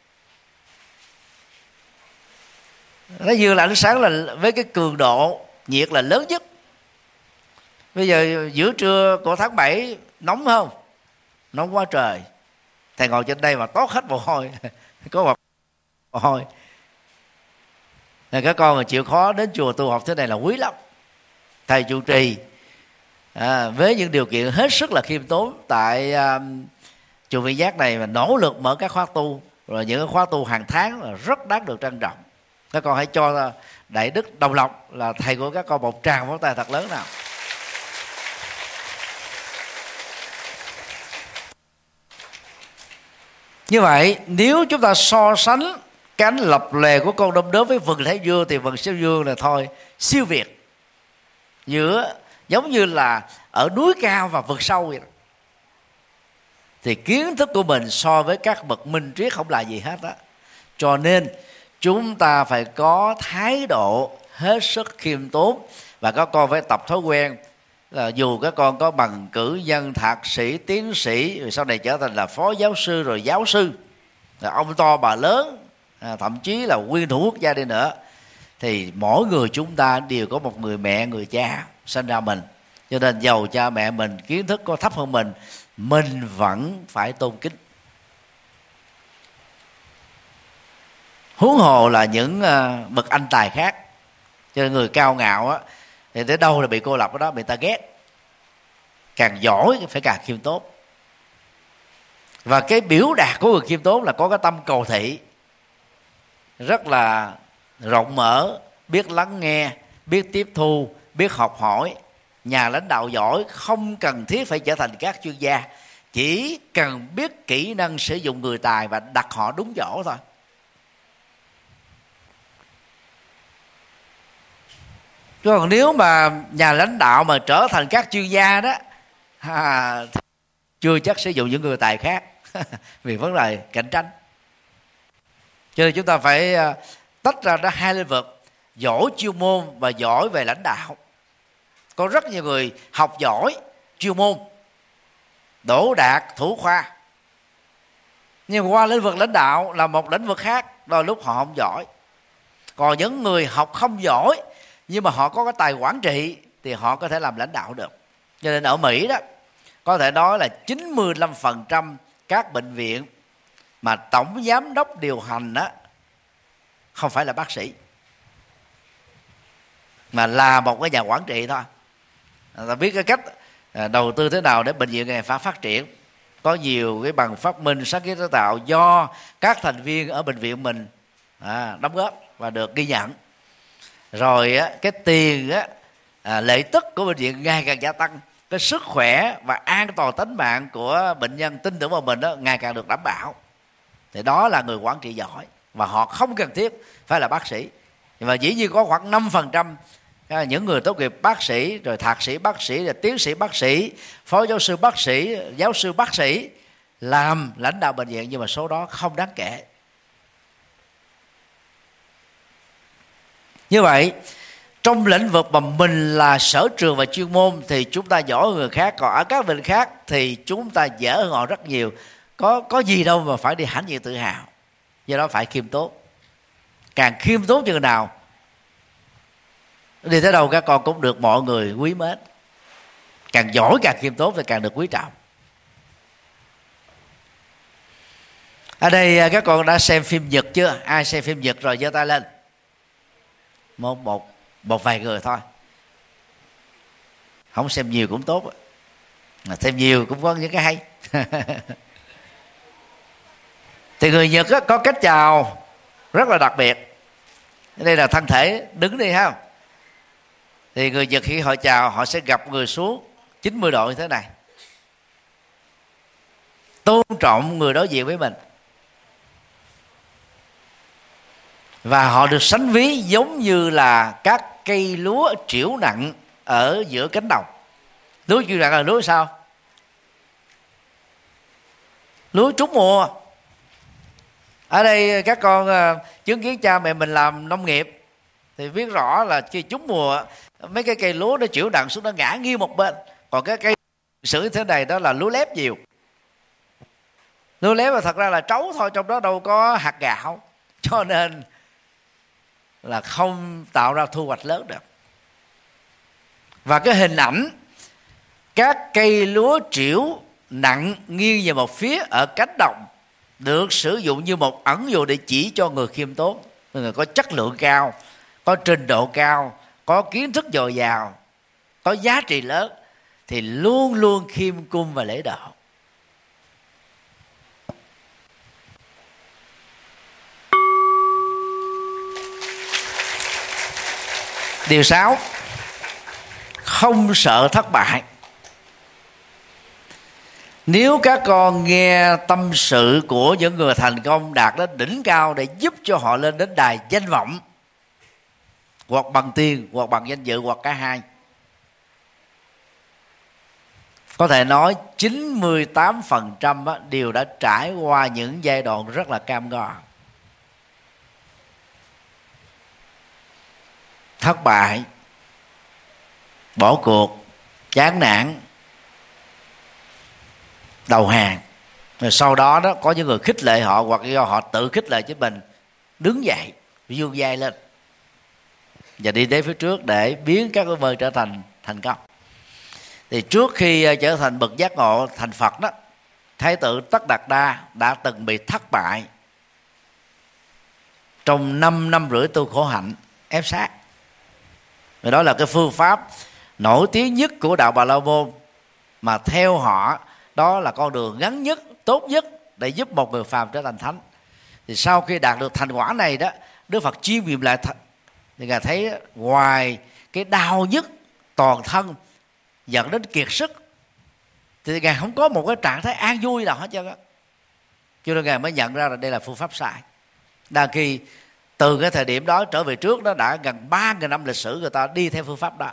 Thái dương là ánh sáng là với cái cường độ nhiệt là lớn nhất. Bây giờ giữa trưa của tháng 7 nóng không? Nóng quá trời. Thầy ngồi trên đây mà tót hết mồ hôi. Có mồ hôi. Các con mà chịu khó đến chùa tu học thế này là quý lắm. Thầy trụ trì với những điều kiện hết sức là khiêm tốn tại chùa Vị Giác này, mà nỗ lực mở các khóa tu, rồi những khóa tu hàng tháng là rất đáng được trân trọng. Các con hãy cho Đại Đức Đồng Lộc là thầy của các con một tràng pháo tay thật lớn nào. Như vậy nếu chúng ta so sánh cánh lập lòe của con đom đóm với vầng thái dương, thì vầng thái dương là thôi siêu việt, giữa giống như là ở núi cao và vực sâu vậy đó. Thì kiến thức của mình so với các bậc minh triết không là gì hết á. Cho nên chúng ta phải có thái độ hết sức khiêm tốn. Và các con phải tập thói quen là dù các con có bằng cử nhân, thạc sĩ, tiến sĩ, rồi sau này trở thành là phó giáo sư, rồi giáo sư, rồi ông to bà lớn, thậm chí là nguyên thủ quốc gia đi nữa, thì mỗi người chúng ta đều có một người mẹ, người cha sinh ra mình. Cho nên dầu cha mẹ mình kiến thức có thấp hơn mình vẫn phải tôn kính. Huống hồ là những bậc anh tài khác. Cho nên người cao ngạo á, thì tới đâu là bị cô lập ở đó, bị ta ghét. Càng giỏi phải càng khiêm tốn. Và cái biểu đạt của người khiêm tốn là có cái tâm cầu thị, rất là rộng mở, biết lắng nghe, biết tiếp thu, biết học hỏi. Nhà lãnh đạo giỏi không cần thiết phải trở thành các chuyên gia, chỉ cần biết kỹ năng sử dụng người tài và đặt họ đúng chỗ thôi. Chứ còn nếu mà nhà lãnh đạo mà trở thành các chuyên gia đó, chưa chắc sử dụng những người tài khác. Vì vấn đề cạnh tranh. Cho nên chúng ta phải tách ra đó hai lĩnh vực: giỏi chuyên môn và giỏi về lãnh đạo. Có rất nhiều người học giỏi chuyên môn, đỗ đạt thủ khoa, nhưng qua lĩnh vực lãnh đạo là một lĩnh vực khác, đôi lúc họ không giỏi. Còn những người học không giỏi nhưng mà họ có cái tài quản trị thì họ có thể làm lãnh đạo được. Cho nên ở Mỹ đó, có thể nói là 95% các bệnh viện mà tổng giám đốc điều hành đó không phải là bác sĩ, mà là một cái nhà quản trị thôi. Ta biết cái cách đầu tư thế nào để bệnh viện này phát triển. Có nhiều cái bằng phát minh, sáng kiến sáng tạo do các thành viên ở bệnh viện mình đóng góp và được ghi nhận. Rồi cái tiền lợi tức của bệnh viện ngày càng gia tăng, cái sức khỏe và an toàn tính mạng của bệnh nhân tin tưởng vào mình đó ngày càng được đảm bảo. Thì đó là người quản trị giỏi, và họ không cần thiết phải là bác sĩ. Nhưng mà dĩ nhiên có khoảng 5% những người tốt nghiệp bác sĩ, rồi thạc sĩ bác sĩ, rồi tiến sĩ bác sĩ, phó giáo sư bác sĩ, giáo sư bác sĩ làm lãnh đạo bệnh viện, nhưng mà số đó không đáng kể. Như vậy, trong lĩnh vực mà mình là sở trường và chuyên môn thì chúng ta giỏi hơn người khác. Còn ở các lĩnh vực khác thì chúng ta dở hơn họ rất nhiều. Có gì đâu mà phải đi hãnh diện tự hào. Do đó phải khiêm tốn. Càng khiêm tốn chừng nào, đi tới đâu các con cũng được mọi người quý mến. càng giỏi càng khiêm tốn thì càng được quý trọng. Ở đây các con đã xem phim Nhật chưa? Ai xem phim Nhật rồi giơ tay lên. Một vài người thôi. Không xem nhiều cũng tốt, mà xem nhiều cũng có những cái hay. Thì người Nhật có cách chào rất là đặc biệt. Đây là thân thể đứng đi ha. Thì người Nhật khi họ chào, họ sẽ gập người xuống 90 độ như thế này, tôn trọng người đối diện với mình. Và họ được sánh ví giống như là các cây lúa trĩu nặng ở giữa cánh đồng. Lúa trĩu nặng là lúa sao? Lúa trúng mùa. Ở đây các con chứng kiến cha mẹ mình làm nông nghiệp thì biết rõ là khi trúng mùa, mấy cái cây lúa nó trĩu nặng xuống, nó ngã nghiêng một bên. Còn cái cây xử thế này đó là lúa lép nhiều. Lúa lép là thật ra là trấu thôi, trong đó đâu có hạt gạo, cho nên là không tạo ra thu hoạch lớn được. Và cái hình ảnh các cây lúa trĩu nặng nghiêng về một phía ở cánh đồng được sử dụng như một ẩn dụ để chỉ cho người khiêm tốn, người có chất lượng cao, có trình độ cao, có kiến thức dồi dào, có giá trị lớn, thì luôn luôn khiêm cung và lễ độ. Điều 6, không sợ thất bại. Nếu các con nghe tâm sự của những người thành công đạt đến đỉnh cao để giúp cho họ lên đến đài danh vọng, hoặc bằng tiền, hoặc bằng danh dự, hoặc cả hai, có thể nói 98% đều đã trải qua những giai đoạn rất là cam go. Thất bại, bỏ cuộc, chán nản, đầu hàng. Rồi sau đó có những người khích lệ họ, hoặc do họ tự khích lệ chính mình, đứng dậy, vươn vai lên và đi đến phía trước để biến các ước mơ trở thành thành công. Thì trước khi trở thành bậc giác ngộ thành Phật đó, Thái tử Tất Đạt Đa đã từng bị thất bại trong 5 năm rưỡi tu khổ hạnh ép sát. Và đó là cái phương pháp nổi tiếng nhất của đạo Bà La Môn, mà theo họ đó là con đường ngắn nhất, tốt nhất để giúp một người phàm trở thành thánh. Thì sau khi đạt được thành quả này đó, Đức Phật chiêm nghiệm lại thì Ngài thấy ngoài cái đau nhức toàn thân dẫn đến kiệt sức thì Ngài không có một cái trạng thái an vui nào hết trơn á. Cho nên Ngài mới nhận ra là đây là phương pháp sai. Đang khi từ cái thời điểm đó trở về trước đó đã gần 3.000 năm lịch sử người ta đi theo phương pháp đó.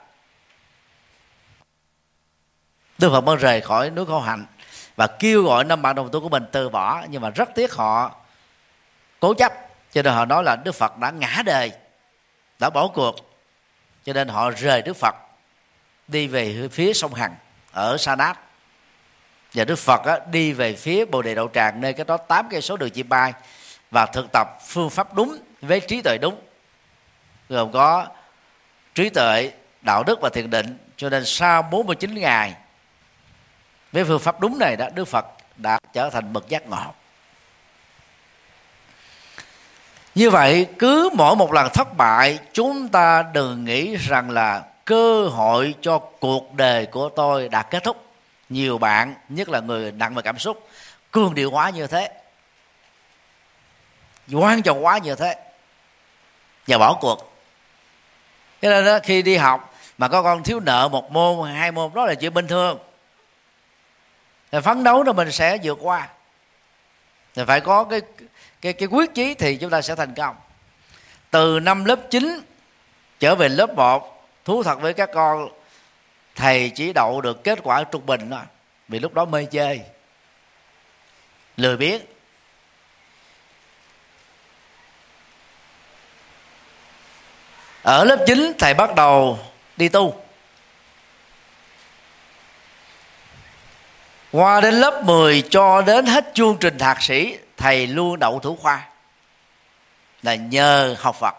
Đức Phật mới rời khỏi núi khổ hạnh và kêu gọi 5 bạn đồng tu của mình từ bỏ, nhưng mà rất tiếc họ cố chấp, cho nên họ nói là Đức Phật đã ngã đời, đã bỏ cuộc, cho nên họ rời Đức Phật đi về phía sông Hằng ở Sa Nát, và Đức Phật đi về phía Bồ Đề Đậu Tràng, nơi cái đó 8 cây số đường chim bay, và thực tập phương pháp đúng với trí tuệ đúng, gồm có trí tuệ, đạo đức và thiền định. Cho nên sau 49 ngày với phương pháp đúng này đó, Đức Phật đã trở thành bậc giác ngộ. Như vậy cứ mỗi một lần thất bại, chúng ta đừng nghĩ rằng là cơ hội cho cuộc đời của tôi đã kết thúc. Nhiều bạn, nhất là người nặng về cảm xúc, cường điệu hóa như thế, quan trọng quá như thế, và bỏ cuộc. Cho nên đó, khi đi học mà có con thiếu nợ một môn hay 2 môn, đó là chuyện bình thường. Thì phấn đấu là mình sẽ vượt qua. Thì phải có cái quyết chí thì chúng ta sẽ thành công. Từ năm lớp 9 trở về lớp 1, thú thật với các con, thầy chỉ đậu được kết quả trung bình thôi, vì lúc đó mê chơi, lười biếng. Ở lớp 9 thầy bắt đầu đi tu. Qua đến lớp 10 cho đến hết chương trình thạc sĩ, thầy luôn đậu thủ khoa, là nhờ học Phật.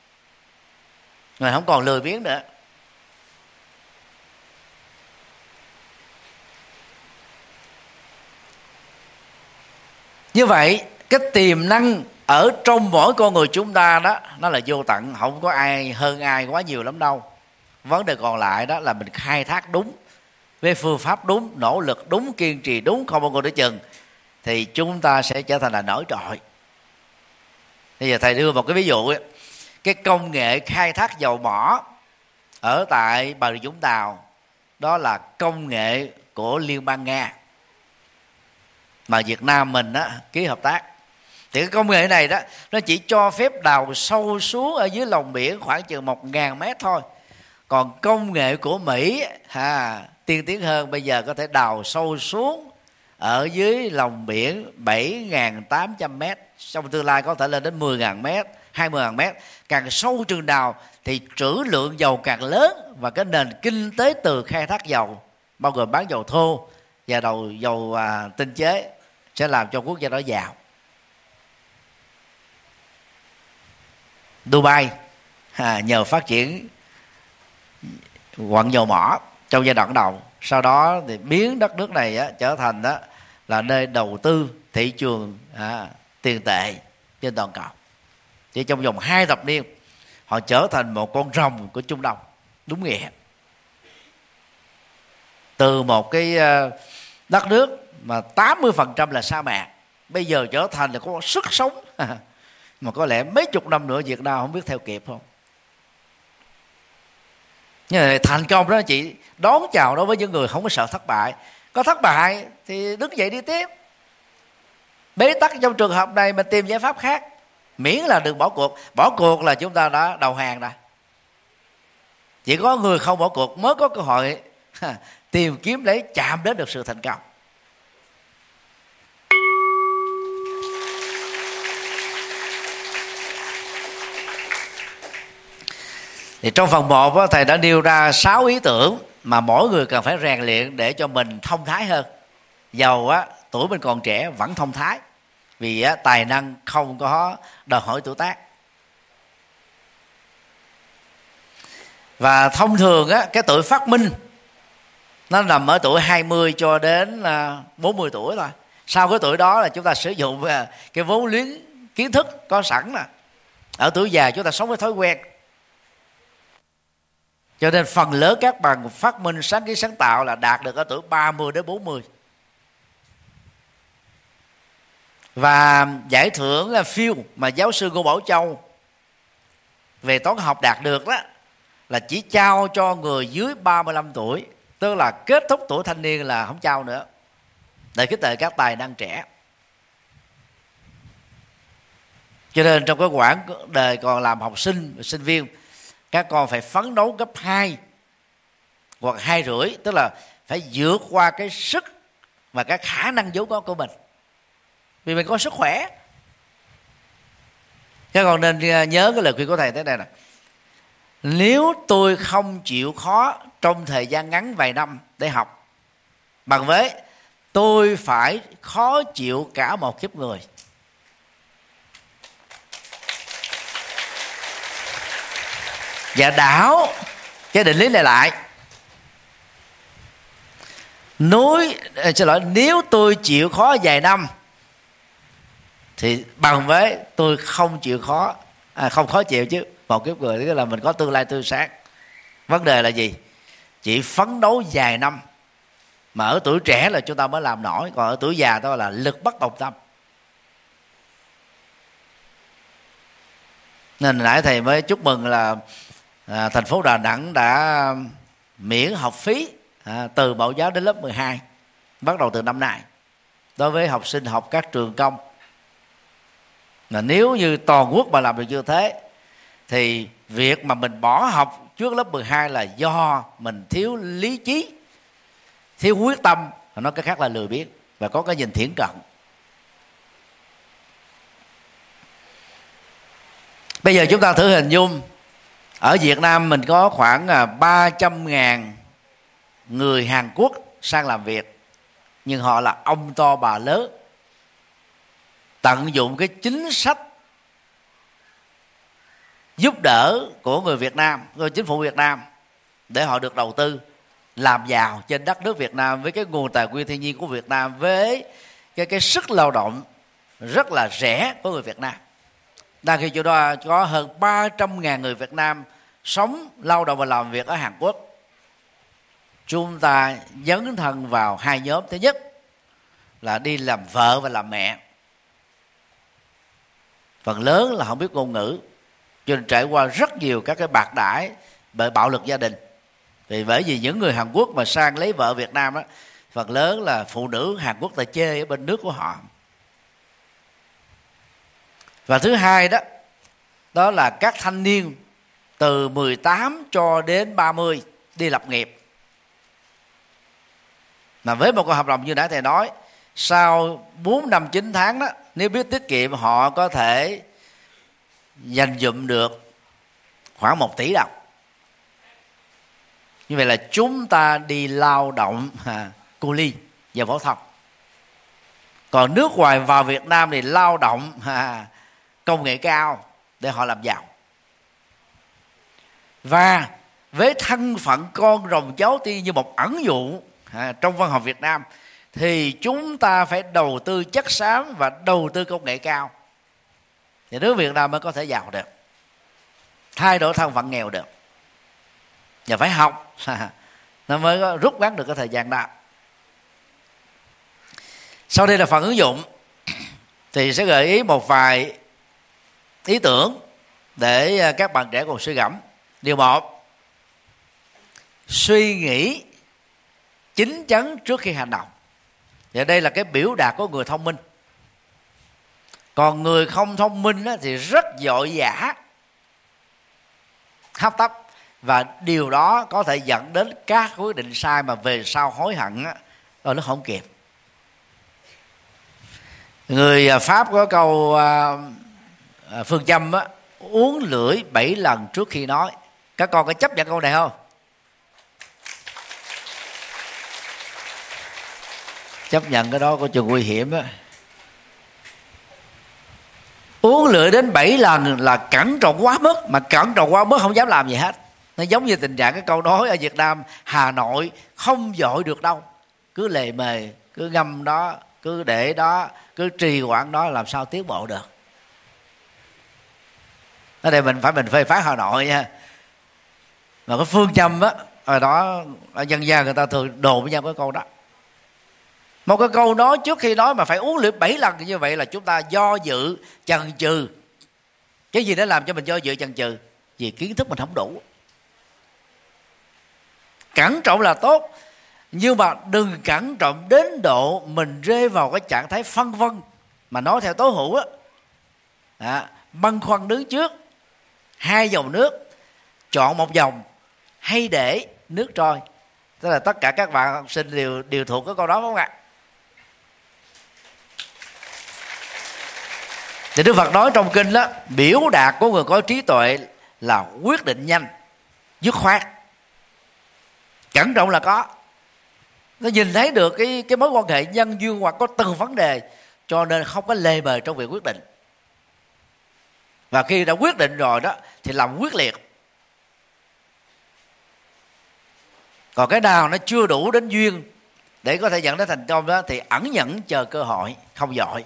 Người không còn lười biếng nữa. Như vậy cái tiềm năng ở trong mỗi con người chúng ta đó, nó là vô tận, không có ai hơn ai quá nhiều lắm đâu. Vấn đề còn lại đó là mình khai thác đúng, với phương pháp đúng, nỗ lực đúng, kiên trì đúng, không bao giờ để chừng, thì chúng ta sẽ trở thành là nổi trội. Bây giờ thầy đưa một cái ví dụ ấy. Cái công nghệ khai thác dầu mỏ ở tại Bà Rịa Vũng Tàu, đó là công nghệ của Liên bang Nga mà Việt Nam mình á, ký hợp tác. Thì cái công nghệ này đó, nó chỉ cho phép đào sâu xuống ở dưới lòng biển khoảng chừng 1.000 mét thôi. Còn công nghệ của Mỹ tiên tiến hơn, bây giờ có thể đào sâu xuống ở dưới lòng biển 7.800 mét, trong tương lai có thể lên đến 10.000 mét, 20.000 mét. Càng sâu chừng nào thì trữ lượng dầu càng lớn, và cái nền kinh tế từ khai thác dầu, bao gồm bán dầu thô và dầu tinh chế, sẽ làm cho quốc gia đó giàu. Dubai nhờ phát triển quặng dầu mỏ trong giai đoạn đầu, sau đó thì biến đất nước này trở thành là nơi đầu tư thị trường tiền tệ trên toàn cầu. Chỉ trong vòng 2 thập niên, họ trở thành một con rồng của Trung Đông, đúng nghĩa. Từ một cái đất nước mà 80% là sa mạc, bây giờ trở thành là có sức sống mà có lẽ mấy chục năm nữa Việt Nam không biết theo kịp không. Nhưng mà thành công đó chị đón chào đối với những người không có sợ thất bại. Có thất bại thì đứng dậy đi tiếp. Bế tắc trong trường hợp này mình tìm giải pháp khác, miễn là đừng bỏ cuộc. Bỏ cuộc là chúng ta đã đầu hàng rồi. Chỉ có người không bỏ cuộc mới có cơ hội tìm kiếm để chạm đến được sự thành công. Thì trong phần 1 thầy đã nêu ra 6 ý tưởng mà mỗi người cần phải rèn luyện để cho mình thông thái hơn. Dầu tuổi mình còn trẻ vẫn thông thái, vì tài năng không có đòi hỏi tuổi tác. Và thông thường cái tuổi phát minh nó nằm ở tuổi 20 cho đến 40 tuổi thôi. Sau cái tuổi đó là chúng ta sử dụng cái vốn liếng kiến thức có sẵn nè. Ở tuổi già chúng ta sống với thói quen. Cho nên phần lớn các bằng phát minh sáng kiến sáng tạo là đạt được ở tuổi 30 đến 40. Và giải thưởng Fields mà giáo sư Ngô Bảo Châu về toán học đạt được đó là chỉ trao cho người dưới 35 tuổi, tức là kết thúc tuổi thanh niên là không trao nữa, để khích lệ các tài năng trẻ. Cho nên trong cái quãng đời còn làm học sinh, sinh viên, các con phải phấn đấu gấp 2 hoặc 2,5, tức là phải vượt qua cái sức và cái khả năng vốn có của mình, vì mình có sức khỏe. Các con nên nhớ cái lời khuyên của thầy thế này nè: nếu tôi không chịu khó trong thời gian ngắn vài năm để học, bằng với tôi phải khó chịu cả một kiếp người. Và đảo cái định lý này lại, nếu tôi chịu khó vài năm thì bằng với tôi không chịu khó, không khó chịu chứ một kiếp người, tức là mình có tương lai tươi sáng. Vấn đề là gì? Chỉ phấn đấu vài năm, mà ở tuổi trẻ là chúng ta mới làm nổi, còn ở tuổi già đó là lực bất tòng tâm. Nên nãy thầy mới chúc mừng là thành phố Đà Nẵng đã miễn học phí từ mẫu giáo đến lớp 12 bắt đầu từ năm nay đối với học sinh học các trường công. Là nếu như toàn quốc mà làm được như thế thì việc mà mình bỏ học trước lớp 12 là do mình thiếu lý trí, thiếu quyết tâm, nói cái khác là lười biếng và có cái nhìn thiển cận. Bây giờ chúng ta thử hình dung ở Việt Nam mình có khoảng 300.000 người Hàn Quốc sang làm việc, nhưng họ là ông to bà lớn, tận dụng cái chính sách giúp đỡ của người Việt Nam, của chính phủ Việt Nam để họ được đầu tư làm giàu trên đất nước Việt Nam với cái nguồn tài nguyên thiên nhiên của Việt Nam, với cái sức lao động rất là rẻ của người Việt Nam. Đang khi chỗ đó có hơn 300.000 người Việt Nam sống, lao động và làm việc ở Hàn Quốc. Chúng ta dấn thân vào hai nhóm. Thứ nhất là đi làm vợ và làm mẹ. Phần lớn là không biết ngôn ngữ, cho nên trải qua rất nhiều các cái bạc đãi bởi bạo lực gia đình. Bởi vì những người Hàn Quốc mà sang lấy vợ Việt Nam đó, phần lớn là phụ nữ Hàn Quốc ta chê ở bên nước của họ. Và thứ hai đó là các thanh niên từ 18 cho đến 30 đi lập nghiệp. Mà với một cái hợp đồng như nãy thầy nói, sau 4 năm 9 tháng đó, nếu biết tiết kiệm, họ có thể dành dụm được khoảng 1 tỷ đồng. Như vậy là chúng ta đi lao động cu ly và phổ thông. Còn nước ngoài vào Việt Nam thì lao động công nghệ cao để họ làm giàu. Và với thân phận con rồng cháu tiên như một ẩn dụ trong văn học Việt Nam, thì chúng ta phải đầu tư chất xám và đầu tư công nghệ cao, thì nước Việt Nam mới có thể giàu được, thay đổi thân phận nghèo được. Và phải học nó mới có rút ngắn được cái thời gian đó. Sau đây là phần ứng dụng, thì sẽ gợi ý một vài ý tưởng để các bạn trẻ cùng suy gẫm. Điều 1, suy nghĩ chín chắn trước khi hành động. Và đây là cái biểu đạt của người thông minh. Còn người không thông minh thì rất vội vã, hấp tấp, và điều đó có thể dẫn đến các quyết định sai mà về sau hối hận nó không kịp. Người Pháp có câu phương châm uống lưỡi 7 lần trước khi nói. Các con có chấp nhận câu này không? Chấp nhận cái đó có chừng nguy hiểm á. Uống lưỡi đến 7 lần là cẩn trọng quá mức, mà cẩn trọng quá mức không dám làm gì hết. Nó giống như tình trạng cái câu nói ở Việt Nam: Hà Nội không vội được đâu, cứ lề mề, cứ ngâm đó, cứ để đó, cứ trì hoãn đó, làm sao tiến bộ được. Ở đây mình phê phán Hà Nội nha. Mà cái phương châm á, ở đó ở dân gian người ta thường đồn với nhau cái câu đó. Một cái câu nói trước khi nói mà phải uống lưỡi 7 lần như vậy là chúng ta do dự, chần chừ. Cái gì để làm cho mình do dự chần chừ? Vì kiến thức mình không đủ. Cẩn trọng là tốt, nhưng mà đừng cẩn trọng đến độ mình rơi vào cái trạng thái phân vân. Mà nói theo Tố Hữu á, băn khoăn đứng trước 2 dòng nước, chọn một dòng hay để nước trôi. Tức là tất cả các bạn học sinh đều thuộc cái câu đó, phải không ạ? Thì Đức Phật nói trong kinh đó, biểu đạt của người có trí tuệ là quyết định nhanh, dứt khoát. Cẩn trọng là có. Nó nhìn thấy được cái mối quan hệ nhân duyên hoặc có từng vấn đề, cho nên không có lề mề trong việc quyết định. Và khi đã quyết định rồi đó thì làm quyết liệt. Còn cái nào nó chưa đủ đến duyên để có thể dẫn đến thành công đó thì ẩn nhẫn chờ cơ hội, không vội.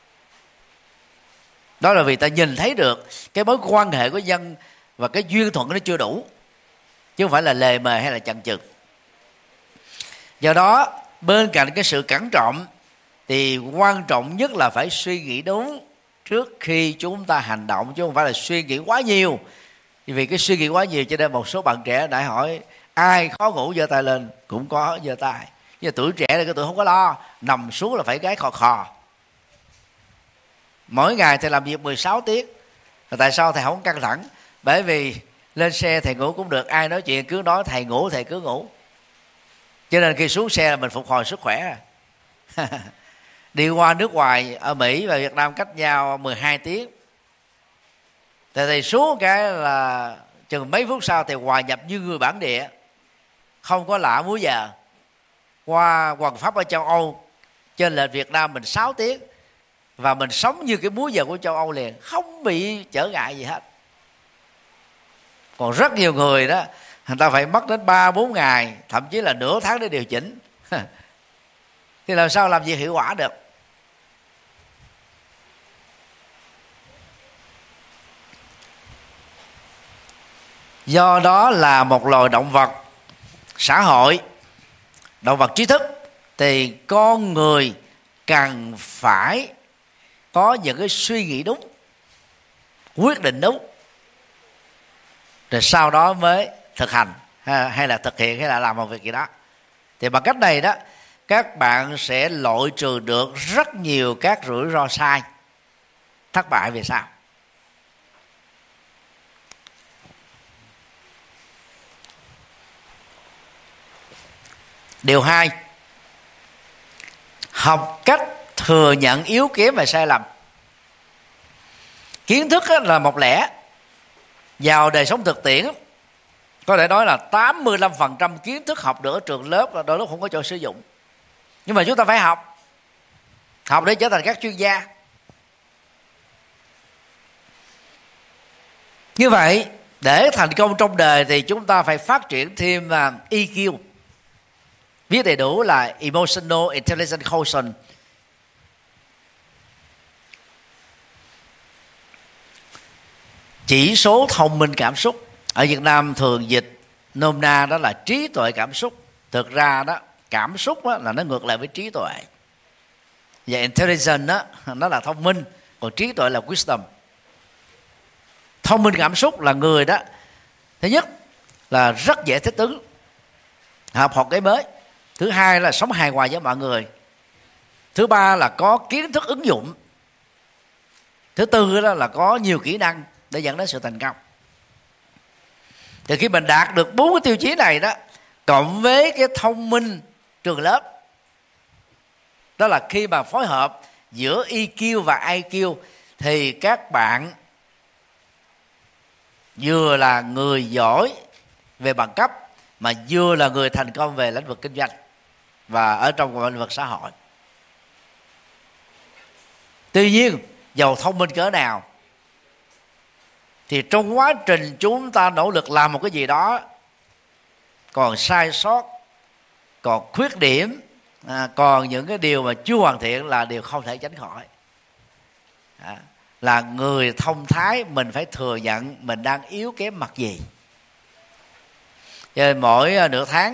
Đó là vì ta nhìn thấy được cái mối quan hệ của dân và cái duyên thuận nó chưa đủ, chứ không phải là lề mề hay là chần chừ. Do đó bên cạnh cái sự cẩn trọng thì quan trọng nhất là phải suy nghĩ đúng trước khi chúng ta hành động, chứ không phải là suy nghĩ quá nhiều. Vì cái suy nghĩ quá nhiều cho nên một số bạn trẻ đã hỏi ai khó ngủ giơ tay lên, cũng có giơ tay. Nhưng tuổi trẻ là cái tuổi không có lo, nằm xuống là phải gáy khò khò. Mỗi ngày thầy làm việc 16 tiếng. Và tại sao thầy không căng thẳng? Bởi vì lên xe thầy ngủ cũng được, ai nói chuyện cứ nói thầy ngủ thầy cứ ngủ. Cho nên khi xuống xe là mình phục hồi sức khỏe. Đi qua nước ngoài, ở Mỹ và Việt Nam cách nhau 12 tiếng. Thầy xuống cái là chừng mấy phút sau thì hòa nhập như người bản địa, không có lạ múi giờ. Qua hoàng pháp ở châu Âu, trên lệch Việt Nam mình 6 tiếng, và mình sống như cái múi giờ của châu Âu liền, không bị trở ngại gì hết. Còn rất nhiều người đó, người ta phải mất đến 3-4 ngày, thậm chí là nửa tháng để điều chỉnh. Thì làm sao làm việc hiệu quả được? Do đó là một loài động vật xã hội, động vật trí thức, thì con người cần phải có những cái suy nghĩ đúng, quyết định đúng, rồi sau đó mới thực hành hay là thực hiện hay là làm một việc gì đó. Thì bằng cách này đó, các bạn sẽ loại trừ được rất nhiều các rủi ro sai, thất bại về sau. Điều 2, học cách thừa nhận yếu kém và sai lầm. Kiến thức là một lẽ, vào đời sống thực tiễn có thể nói là 85% kiến thức học được ở trường lớp là đôi lúc không có chỗ sử dụng. Nhưng mà chúng ta phải học để trở thành các chuyên gia. Như vậy, để thành công trong đời thì chúng ta phải phát triển thêm EQ, viết đầy đủ là Emotional Intelligence Quotient. Chỉ số thông minh cảm xúc, ở Việt Nam thường dịch nôm na đó là trí tuệ cảm xúc. Thực ra đó, cảm xúc đó là nó ngược lại với trí tuệ. Và intelligence đó, nó là thông minh, còn trí tuệ là wisdom. Thông minh cảm xúc là người đó, thứ nhất là rất dễ thích ứng, học cái mới. Thứ hai là sống hài hòa với mọi người. Thứ ba là có kiến thức ứng dụng. Thứ tư đó là có nhiều kỹ năng để dẫn đến sự thành công. Thì khi mình đạt được 4 cái tiêu chí này đó, cộng với cái thông minh trường lớp, đó là khi mà phối hợp giữa EQ và IQ, thì các bạn vừa là người giỏi về bằng cấp, mà vừa là người thành công về lĩnh vực kinh doanh và ở trong lĩnh vực xã hội. Tuy nhiên, dầu thông minh cỡ nào thì trong quá trình chúng ta nỗ lực làm một cái gì đó còn sai sót, còn khuyết điểm, còn những cái điều mà chưa hoàn thiện là điều không thể tránh khỏi. Là người thông thái mình phải thừa nhận mình đang yếu kém mặt gì. Cho nên mỗi nửa tháng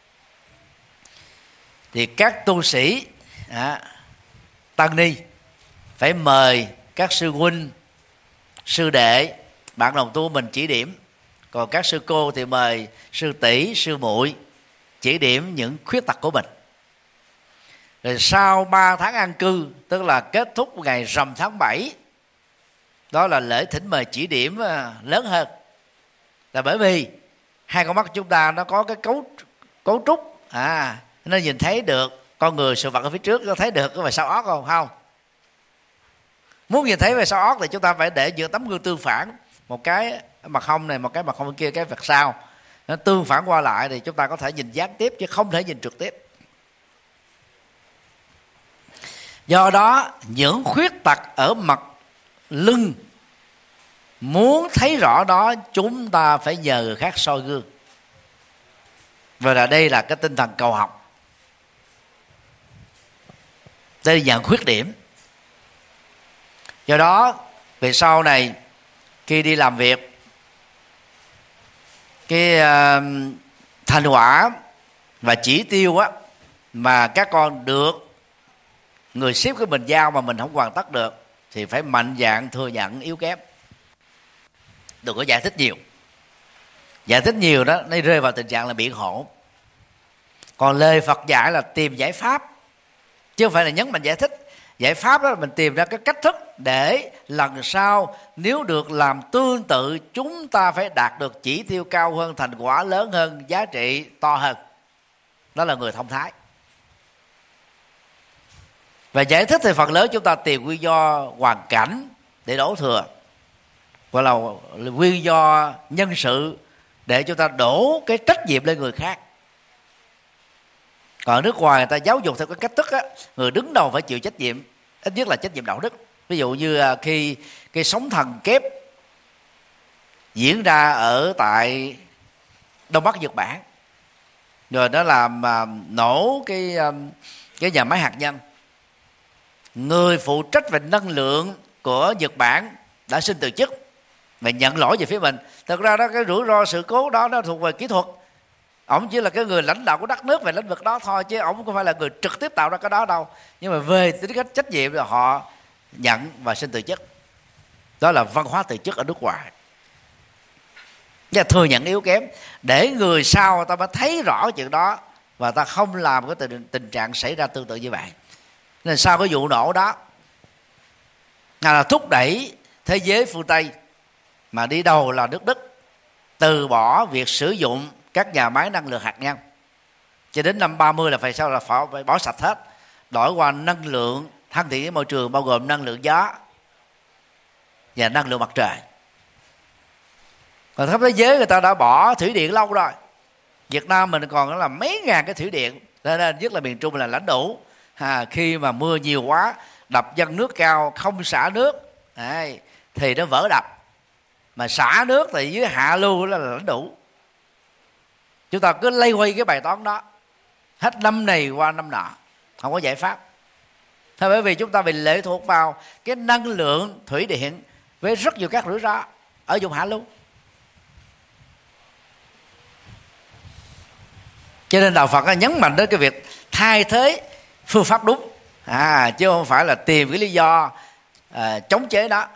thì các tu sĩ tăng ni phải mời các sư huynh, sư đệ, bạn đồng tu mình chỉ điểm. Còn các sư cô thì mời sư tỷ, sư muội chỉ điểm những khuyết tật của mình. Rồi sau 3 tháng an cư, tức là kết thúc ngày rằm tháng 7, đó là lễ thỉnh mời chỉ điểm lớn hơn. Là bởi vì hai con mắt của chúng ta nó có cái cấu trúc, nó nhìn thấy được con người, sự vật ở phía trước, nó thấy được cái về sau ót không? Không. Muốn nhìn thấy về sau ót thì chúng ta phải để giữa tấm gương tương phản, một cái mặt hông này, một cái mặt hông kia, cái vật sau, nó tương phản qua lại thì chúng ta có thể nhìn gián tiếp chứ không thể nhìn trực tiếp. Do đó, những khuyết tật ở mặt lưng muốn thấy rõ đó, chúng ta phải nhờ người khác soi gương. Và là đây là cái tinh thần cầu học. Đây là dạng khuyết điểm. Do đó về sau này khi đi làm việc, cái thành quả và chỉ tiêu mà các con được người sếp của mình giao mà mình không hoàn tất được, thì phải mạnh dạn thừa nhận yếu kém, đừng có giải thích nhiều. Giải thích nhiều đó nó rơi vào tình trạng là biện hộ. Còn lời Phật dạy là tìm giải pháp, chứ không phải là nhấn mạnh giải thích. Giải pháp đó là mình tìm ra cái cách thức để lần sau nếu được làm tương tự, chúng ta phải đạt được chỉ tiêu cao hơn, thành quả lớn hơn, giá trị to hơn. Đó là người thông thái. Và giải thích thì phần lớn chúng ta tìm nguyên do hoàn cảnh để đổ thừa, gọi là nguyên do nhân sự để chúng ta đổ cái trách nhiệm lên người khác. Còn ở nước ngoài người ta giáo dục theo cái cách thức người đứng đầu phải chịu trách nhiệm, ít nhất là trách nhiệm đạo đức. Ví dụ như khi cái sóng thần kép diễn ra ở tại Đông Bắc Nhật Bản, rồi nó làm nổ cái nhà máy hạt nhân, người phụ trách về năng lượng của Nhật Bản đã xin từ chức, và nhận lỗi về phía mình. Thực ra đó, cái rủi ro sự cố đó nó thuộc về kỹ thuật. Ông chỉ là cái người lãnh đạo của đất nước về lĩnh vực đó thôi, chứ ông không phải là người trực tiếp tạo ra cái đó đâu. Nhưng mà về tính cách trách nhiệm là họ nhận và xin từ chức. Đó là văn hóa từ chức ở nước ngoài. Và thừa nhận yếu kém để người sau ta mới thấy rõ chuyện đó và ta không làm cái tình trạng xảy ra tương tự như vậy. Nên sau cái vụ nổ đó là thúc đẩy thế giới phương Tây, mà đi đầu là nước Đức, từ bỏ việc sử dụng các nhà máy năng lượng hạt nhân. Cho đến năm 30 là phải bỏ sạch hết, đổi qua năng lượng thân thiện với môi trường, bao gồm năng lượng gió và năng lượng mặt trời. Còn khắp thế giới người ta đã bỏ thủy điện lâu rồi. Việt Nam mình còn là mấy ngàn cái thủy điện, nên nhất là miền Trung là lãnh đủ. Khi mà mưa nhiều quá, đập dâng nước cao, không xả nước thì nó vỡ đập. Mà xả nước thì dưới hạ lưu là lãnh đủ. Chúng ta cứ lay quay cái bài toán đó hết năm này qua năm nọ, không có giải pháp. Thế bởi vì chúng ta bị lệ thuộc vào cái năng lượng thủy điện với rất nhiều các rủi ro ở vùng hạ lưu. Cho nên đạo Phật nhấn mạnh đến cái việc thay thế phương pháp đúng, chứ không phải là tìm cái lý do chống chế đó.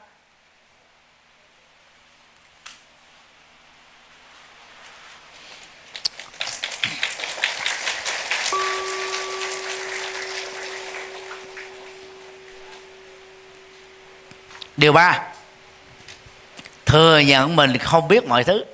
Điều 3, thừa nhận mình không biết mọi thứ.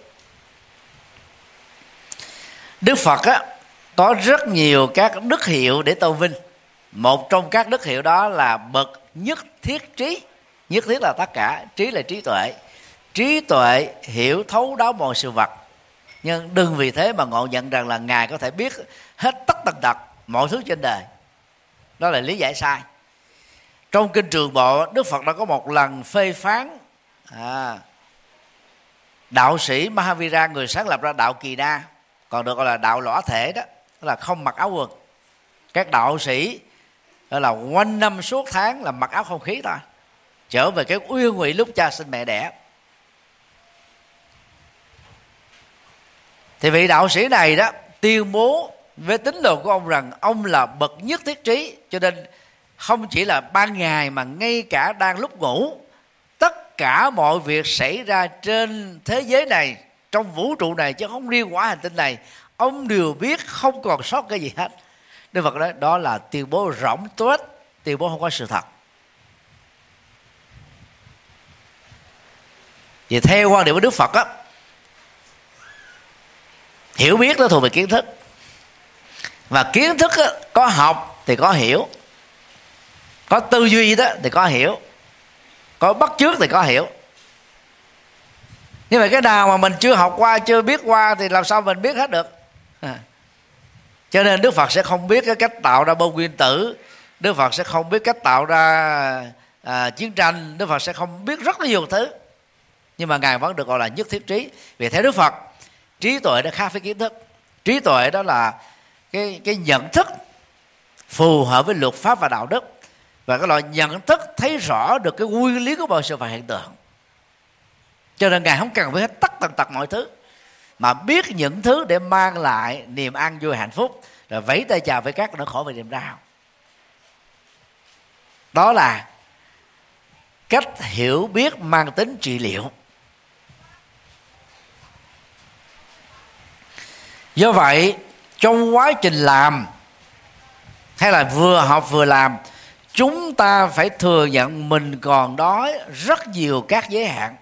Đức Phật có rất nhiều các đức hiệu để tôn vinh. Một trong các đức hiệu đó là bậc nhất thiết trí. Nhất thiết là tất cả, trí là trí tuệ. Trí tuệ hiểu thấu đáo mọi sự vật. Nhưng đừng vì thế mà ngộ nhận rằng là Ngài có thể biết hết tất tần tật mọi thứ trên đời. Đó là lý giải sai. Trong Kinh Trường Bộ, Đức Phật đã có một lần phê phán đạo sĩ Mahavira, người sáng lập ra đạo Kỳ Na, còn được gọi là đạo lõa thể đó, tức là không mặc áo quần. Các đạo sĩ là quanh năm suốt tháng là mặc áo không khí thôi, trở về cái uyên ngụy lúc cha sinh mẹ đẻ. Thì vị đạo sĩ này đó tuyên bố với tín đồ của ông rằng ông là bậc nhất thiết trí, cho nên không chỉ là ban ngày mà ngay cả đang lúc ngủ, tất cả mọi việc xảy ra trên thế giới này, trong vũ trụ này, chứ không riêng quả hành tinh này, ông đều biết, không còn sót cái gì hết. Đức Phật nói đó là tuyên bố rỗng tuếch, tuyên bố không có sự thật. Vì theo quan điểm của Đức Phật á, hiểu biết nó thuộc về kiến thức, và kiến thức á, có học thì có hiểu, có tư duy đó thì có hiểu, có bắt chước thì có hiểu. Nhưng mà cái nào mà mình chưa học qua, chưa biết qua thì làm sao mình biết hết được. Cho nên Đức Phật sẽ không biết cái cách tạo ra bom nguyên tử, Đức Phật sẽ không biết cách tạo ra chiến tranh, Đức Phật sẽ không biết rất nhiều thứ. Nhưng mà Ngài vẫn được gọi là nhất thiết trí. Vì theo Đức Phật, trí tuệ nó khác với kiến thức. Trí tuệ đó là cái nhận thức phù hợp với luật pháp và đạo đức, và cái loại nhận thức thấy rõ được cái nguyên lý của mọi sự và hiện tượng. Cho nên Ngài không cần biết hết tất tần tật mọi thứ, mà biết những thứ để mang lại niềm an vui hạnh phúc, rồi vẫy tay chào với các nỗi khổ và niềm đau. Đó là cách hiểu biết mang tính trị liệu. Do vậy, trong quá trình làm hay là vừa học vừa làm, chúng ta phải thừa nhận mình còn đói rất nhiều các giới hạn.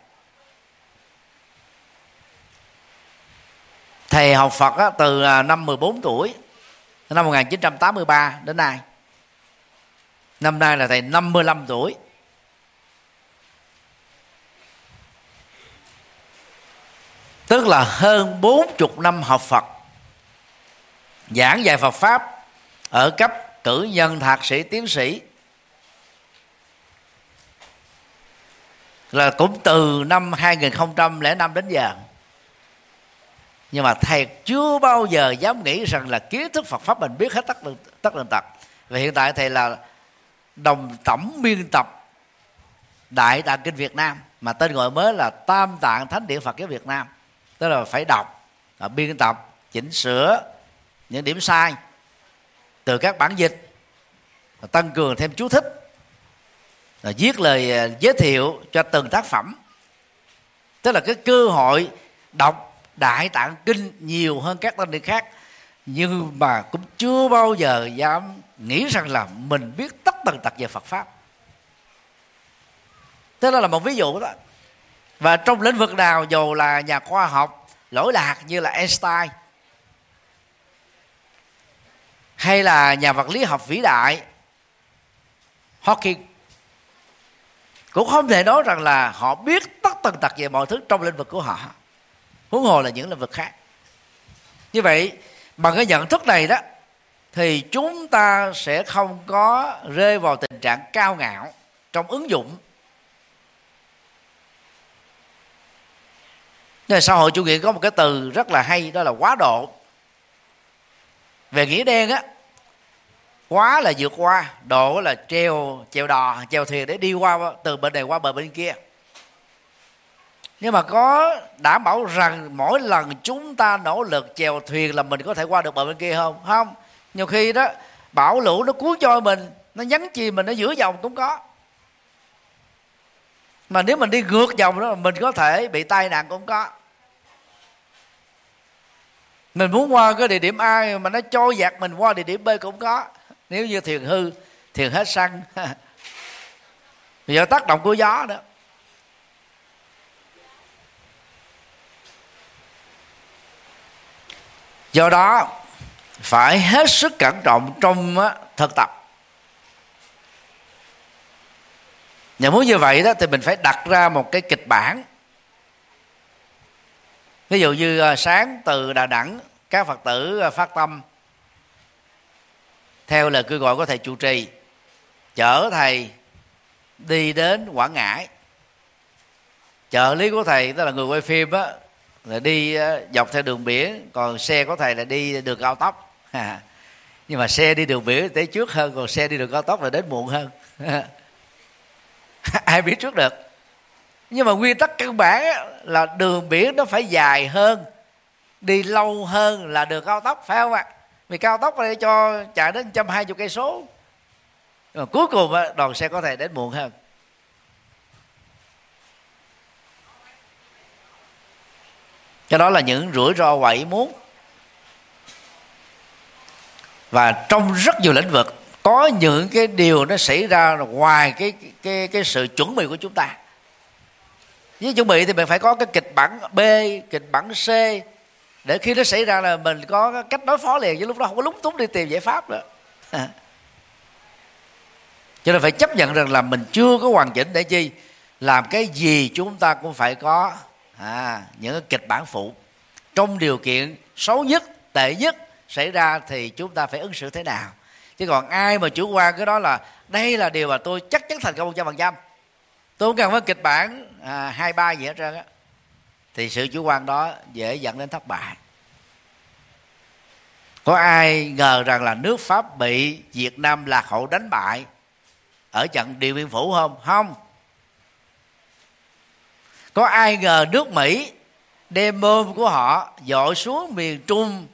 Thầy học Phật á, từ năm 14 tuổi, năm 1983 đến nay. Năm nay là thầy 55 tuổi. Tức là hơn 40 năm học Phật, giảng dạy Phật Pháp ở cấp cử nhân, thạc sĩ, tiến sĩ. Là cũng từ năm 2005 đến giờ. Nhưng mà thầy chưa bao giờ dám nghĩ rằng là kiến thức Phật Pháp mình biết hết tất tần tật. Và hiện tại thầy là đồng tổng biên tập Đại Tạng Kinh Việt Nam, mà tên gọi mới là Tam Tạng Thánh Điển Phật giáo Việt Nam. Tức là phải đọc, biên tập, chỉnh sửa những điểm sai từ các bản dịch, tăng cường thêm chú thích, viết lời giới thiệu cho từng tác phẩm. Tức là cái cơ hội đọc Đại Tạng Kinh nhiều hơn các kinh điển khác, nhưng mà cũng chưa bao giờ dám nghĩ rằng là mình biết tất tần tật về Phật Pháp. Thế đó là một ví dụ đó. Và trong lĩnh vực nào, dù là nhà khoa học lỗi lạc như là Einstein, hay là nhà vật lý học vĩ đại Hawking, cũng không thể nói rằng là họ biết tất tần tật về mọi thứ trong lĩnh vực của họ, huống hồ là những lĩnh vực khác. Như vậy, bằng cái nhận thức này đó, thì chúng ta sẽ không có rơi vào tình trạng cao ngạo trong ứng dụng. Nên xã hội chủ nghĩa có một cái từ rất là hay, đó là quá độ. Về nghĩa đen á, quá là vượt qua, độ là chèo đò, chèo thuyền để đi qua từ bên này qua bờ bên kia. Nhưng mà có đảm bảo rằng mỗi lần chúng ta nỗ lực chèo thuyền là mình có thể qua được bờ bên kia không? Không. Nhiều khi đó bão lũ nó cuốn trôi mình, nó nhấn chìm mình ở giữa dòng cũng có. Mà nếu mình đi ngược dòng đó, mình có thể bị tai nạn cũng có. Mình muốn qua cái địa điểm A mà nó trôi dạt mình qua địa điểm B cũng có. Nếu như thuyền hư, thuyền hết xăng, do tác động của gió đó. Do đó phải hết sức cẩn trọng trong thực tập. Và muốn như vậy đó thì mình phải đặt ra một cái kịch bản. Ví dụ như sáng từ Đà Nẵng, các Phật tử phát tâm theo lời kêu gọi của thầy trụ trì, chở thầy đi đến Quảng Ngãi. Trợ lý của thầy, tức là người quay phim á, là đi dọc theo đường biển, còn xe của thầy là đi đường cao tốc. Nhưng mà xe đi đường biển tới trước hơn, còn xe đi đường cao tốc là đến muộn hơn. Ai biết trước được. Nhưng mà nguyên tắc căn bản là đường biển nó phải dài hơn, đi lâu hơn là đường cao tốc, phải không ạ? Vì cao tốc để cho chạy đến 120 cây số, mà cuối cùng đoàn xe có thể đến muộn hơn. Cái đó là những rủi ro ngoài ý muốn. Và trong rất nhiều lĩnh vực có những cái điều nó xảy ra ngoài cái sự chuẩn bị của chúng ta. Với chuẩn bị thì mình phải có cái kịch bản B, kịch bản C, để khi nó xảy ra là mình có cách đối phó liền, chứ lúc đó không có lúng túng đi tìm giải pháp nữa. Cho nên phải chấp nhận rằng là mình chưa có hoàn chỉnh, để chi làm cái gì chúng ta cũng phải có những cái kịch bản phụ. Trong điều kiện xấu nhất, tệ nhất xảy ra thì chúng ta phải ứng xử thế nào. Chứ còn ai mà chủ quan cái đó là đây là điều mà tôi chắc chắn thành công 100%, tôi không cần phải kịch bản 2-3 gì hết trơn á, thì sự chủ quan đó dễ dẫn đến thất bại. Có ai ngờ rằng là nước Pháp bị Việt Nam lạc hậu đánh bại ở trận Điện Biên Phủ không? Không. Có ai ngờ nước Mỹ đem bom của họ dội xuống miền Trung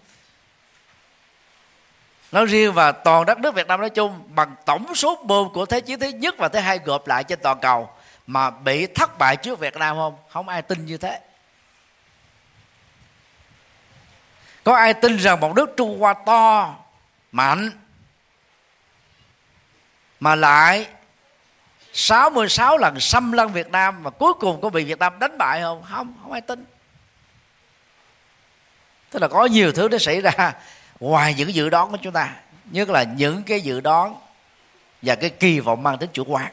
nói riêng và toàn đất nước Việt Nam nói chung bằng tổng số bom của Thế chiến thứ nhất và thứ hai gộp lại trên toàn cầu mà bị thất bại trước Việt Nam không? Không ai tin như thế. Có ai tin rằng một nước Trung Hoa to, mạnh mà lại 66 lần xâm lăng Việt Nam mà cuối cùng có bị Việt Nam đánh bại không? Không ai tin. Tức là có nhiều thứ nó xảy ra ngoài những dự đoán của chúng ta, nhất là những cái dự đoán và cái kỳ vọng mang tính chủ quan.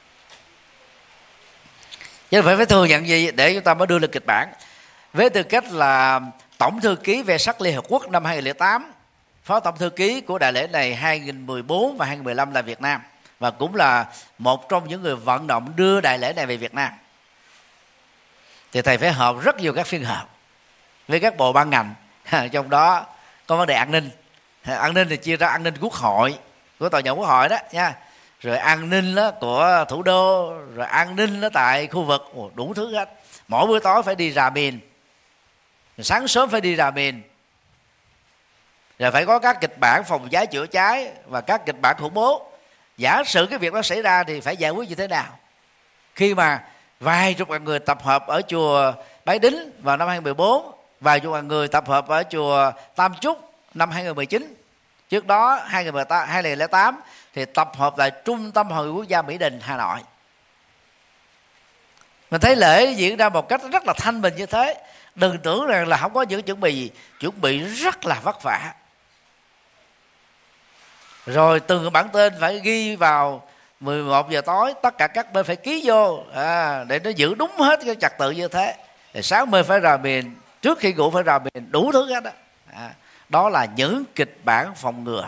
Chứ phải thừa nhận gì để chúng ta mới đưa lên kịch bản. Với tư cách là Tổng thư ký về sắc Liên Hợp Quốc năm 2008, Phó Tổng thư ký của đại lễ này 2014 và 2015 là Việt Nam, và cũng là một trong những người vận động đưa đại lễ này về Việt Nam, thì thầy phải họp rất nhiều các phiên họp với các bộ ban ngành. Trong đó có vấn đề an ninh. An ninh thì chia ra an ninh quốc hội, của tòa nhà quốc hội đó nha, rồi an ninh đó của thủ đô, rồi an ninh đó tại khu vực, đủ thứ hết. Mỗi buổi tối phải đi rà mìn, sáng sớm phải đi rà mìn, rồi phải có các kịch bản phòng cháy chữa cháy và các kịch bản khủng bố. Giả sử cái việc đó xảy ra thì phải giải quyết như thế nào? Khi mà vài chục ngàn người tập hợp ở chùa Bái Đính vào năm 2014, vài chục ngàn người tập hợp ở chùa Tam Trúc năm 2019, trước đó 2008 thì tập hợp tại Trung tâm Hội nghị Quốc gia Mỹ Đình, Hà Nội. Mình thấy lễ diễn ra một cách rất là thanh bình như thế. Đừng tưởng rằng là không có những chuẩn bị rất là vất vả. Rồi từng bản tên phải ghi vào 11 giờ tối, tất cả các bên phải ký vô để nó giữ đúng hết cái trật tự như thế. Rồi sáng mai phải rà miền, trước khi ngủ phải rà miền, đủ thứ hết đó. Đó là những kịch bản phòng ngừa.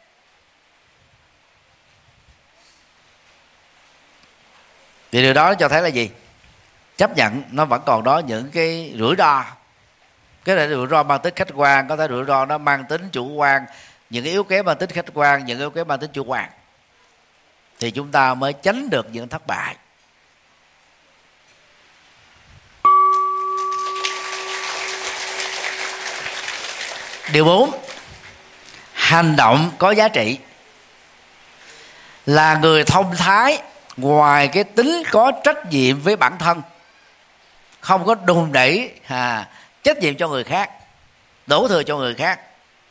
Thì điều đó cho thấy là gì? Chấp nhận nó vẫn còn đó những cái rủi ro. Cái này rủi ro mang tính khách quan, có thể rủi ro nó mang tính chủ quan, những cái yếu kém mang tính khách quan, những yếu kém mang tính chủ quan, thì chúng ta mới tránh được những thất bại. Điều 4, hành động có giá trị. Là người thông thái, ngoài cái tính có trách nhiệm với bản thân, không có đùn đẩy trách nhiệm cho người khác, đổ thừa cho người khác,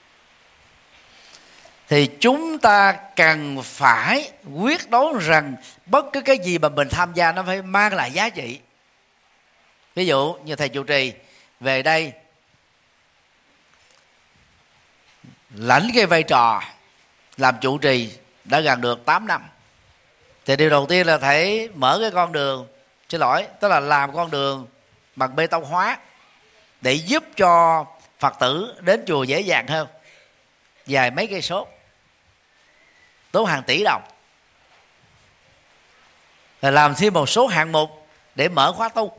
thì chúng ta cần phải quyết đoán rằng bất cứ cái gì mà mình tham gia nó phải mang lại giá trị. Ví dụ như thầy trụ trì về đây lãnh cái vai trò làm trụ trì đã gần được 8 năm, thì điều đầu tiên là thầy mở cái con đường, tức là làm con đường bằng bê tông hóa để giúp cho Phật tử đến chùa dễ dàng hơn, dài mấy cây số, tốn hàng tỷ đồng. Rồi làm thêm một số hạng mục để mở khóa tu.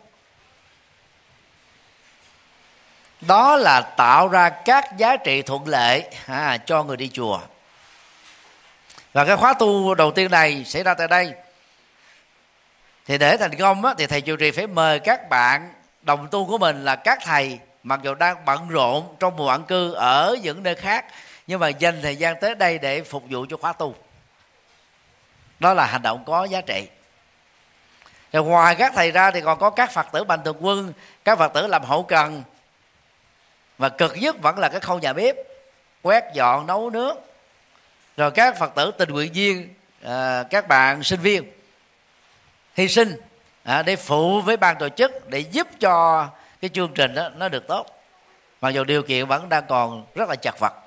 Đó là tạo ra các giá trị thuận lợi cho người đi chùa. Và cái khóa tu đầu tiên này xảy ra tại đây. Thì để thành công thì thầy trụ trì phải mời các bạn đồng tu của mình là các thầy, mặc dù đang bận rộn trong mùa ẩn cư ở những nơi khác, nhưng mà dành thời gian tới đây để phục vụ cho khóa tu. Đó là hành động có giá trị. Rồi ngoài các thầy ra thì còn có các Phật tử Mạnh Thường Quân, các Phật tử làm hậu cần, và cực nhất vẫn là cái khâu nhà bếp, quét dọn nấu nướng. Rồi các Phật tử tình nguyện viên, các bạn sinh viên hy sinh để phụ với ban tổ chức, để giúp cho cái chương trình đó nó được tốt, mặc dù điều kiện vẫn đang còn rất là chật vật.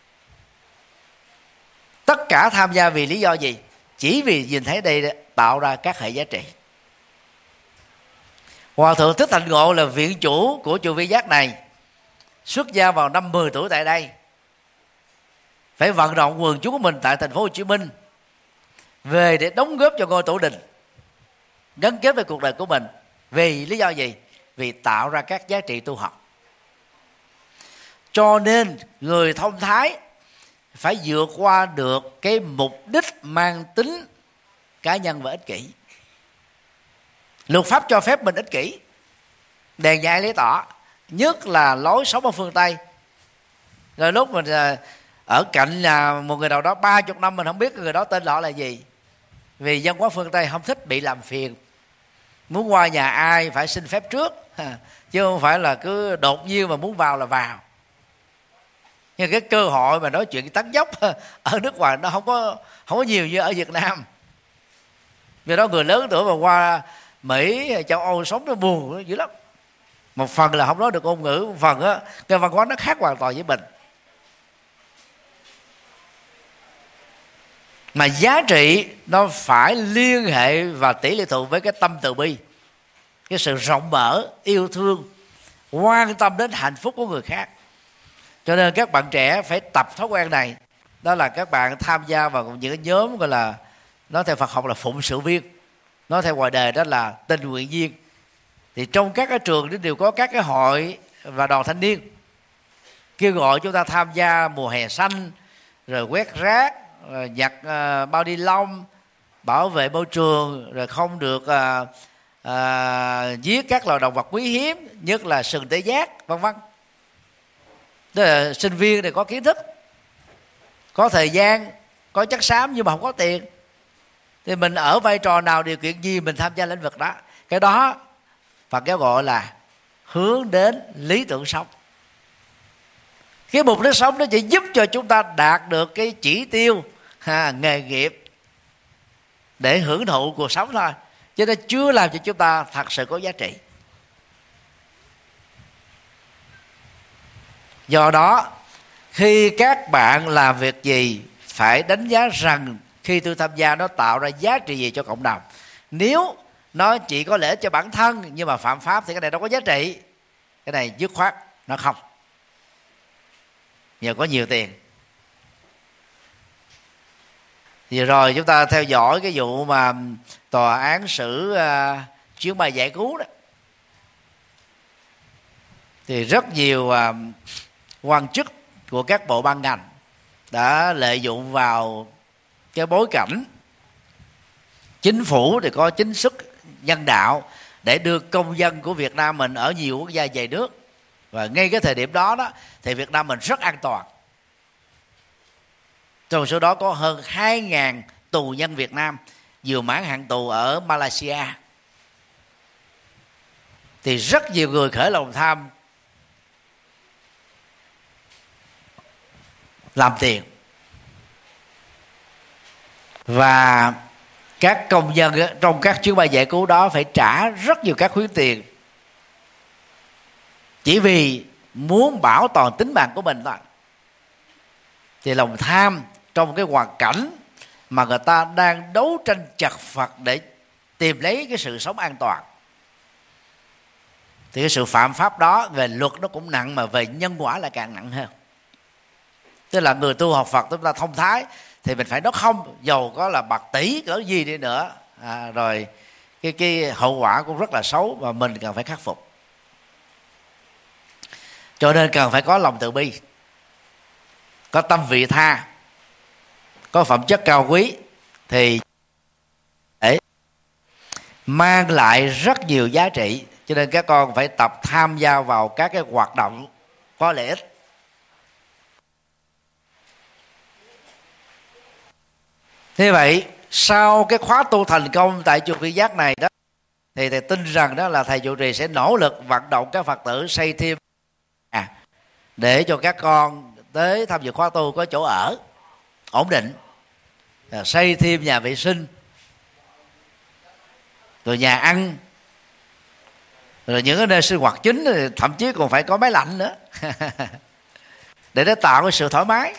Tất cả tham gia vì lý do gì? Chỉ vì nhìn thấy đây tạo ra các hệ giá trị. Hòa thượng Thích Thành Ngộ là viện chủ của chùa Vi Giác này, xuất gia vào năm 10 tuổi tại đây, phải vận động quần chúng của mình tại thành phố Hồ Chí Minh về để đóng góp cho ngôi tổ đình, gắn kết với cuộc đời của mình. Vì lý do gì? Vì tạo ra các giá trị tu học. Cho nên người thông thái phải vượt qua được cái mục đích mang tính cá nhân và ích kỷ. Luật pháp cho phép mình ích kỷ, đèn dạy lý tỏ, nhất là lối sống ở phương Tây. Rồi lúc mình ở cạnh là một người nào đó 30 năm, mình không biết người đó tên họ là gì, vì văn hóa phương Tây không thích bị làm phiền, muốn qua nhà ai phải xin phép trước, chứ không phải là cứ đột nhiên mà muốn vào là vào. Nhưng cái cơ hội mà nói chuyện tán dốc ở nước ngoài nó không có nhiều như ở Việt Nam. Vì đó người lớn tuổi mà qua Mỹ, châu Âu sống nó buồn dữ lắm. Một phần là không nói được ngôn ngữ, một phần á cái văn hóa nó khác hoàn toàn với mình. Mà giá trị nó phải liên hệ và tỷ lệ thuận với cái tâm từ bi, cái sự rộng mở, yêu thương, quan tâm đến hạnh phúc của người khác. Cho nên các bạn trẻ phải tập thói quen này. Đó là các bạn tham gia vào những cái nhóm gọi là, nói theo Phật học là phụng sự viên, nói theo ngoài đời đó là tình nguyện viên. Thì trong các cái trường đều có các cái hội và đoàn thanh niên kêu gọi chúng ta tham gia mùa hè xanh, rồi quét rác, rồi nhặt bao ni lông, bảo vệ môi trường, rồi không được giết các loài động vật quý hiếm, nhất là sừng tê giác, vân vân. Tức là sinh viên thì có kiến thức, có thời gian, có chất xám, nhưng mà không có tiền, thì mình ở vai trò nào, điều kiện gì mình tham gia lĩnh vực đó. Cái đó Phật giáo gọi là hướng đến lý tưởng sống. Cái mục đích sống nó chỉ giúp cho chúng ta đạt được cái chỉ tiêu nghề nghiệp để hưởng thụ cuộc sống thôi, chứ nó chưa làm cho chúng ta thật sự có giá trị. Do đó khi các bạn làm việc gì phải đánh giá rằng khi tôi tham gia nó tạo ra giá trị gì cho cộng đồng. Nếu nó chỉ có lợi cho bản thân nhưng mà phạm pháp thì cái này đâu có giá trị. Cái này dứt khoát nó không, nhờ có nhiều tiền. Vừa rồi chúng ta theo dõi cái vụ mà tòa án xử chuyến bay giải cứu đó, thì rất nhiều quan chức của các bộ ban ngành đã lợi dụng vào cái bối cảnh chính phủ thì có chính sách nhân đạo để đưa công dân của Việt Nam mình ở nhiều quốc gia về nước. Và ngay cái thời điểm đó thì Việt Nam mình rất an toàn. Trong số đó có hơn 2.000 tù nhân Việt Nam vừa mãn hạn tù ở Malaysia. Thì rất nhiều người khởi lòng tham làm tiền, và các công dân trong các chuyến bay giải cứu đó phải trả rất nhiều các khoản tiền chỉ vì muốn bảo toàn tính mạng của mình thôi. Thì lòng tham trong cái hoàn cảnh mà người ta đang đấu tranh chật vật để tìm lấy cái sự sống an toàn, thì cái sự phạm pháp đó về luật nó cũng nặng, mà về nhân quả lại càng nặng hơn. Tức là người tu học Phật chúng ta thông thái thì mình phải nói không, dầu có là bạc tỷ cỡ gì đi nữa, rồi cái hậu quả cũng rất là xấu và mình cần phải khắc phục. Cho nên cần phải có lòng từ bi, có tâm vị tha, có phẩm chất cao quý, thì để mang lại rất nhiều giá trị. Cho nên các con phải tập tham gia vào các cái hoạt động có lợi ích. Thế vậy sau cái khóa tu thành công tại chùa Vi Giác này đó, thì thầy tin rằng đó là thầy trụ trì sẽ nỗ lực vận động các Phật tử xây thêm để cho các con tới tham dự khóa tu có chỗ ở ổn định, xây thêm nhà vệ sinh, rồi nhà ăn, rồi những cái nơi sinh hoạt chính, thậm chí còn phải có máy lạnh nữa để nó tạo cái sự thoải mái.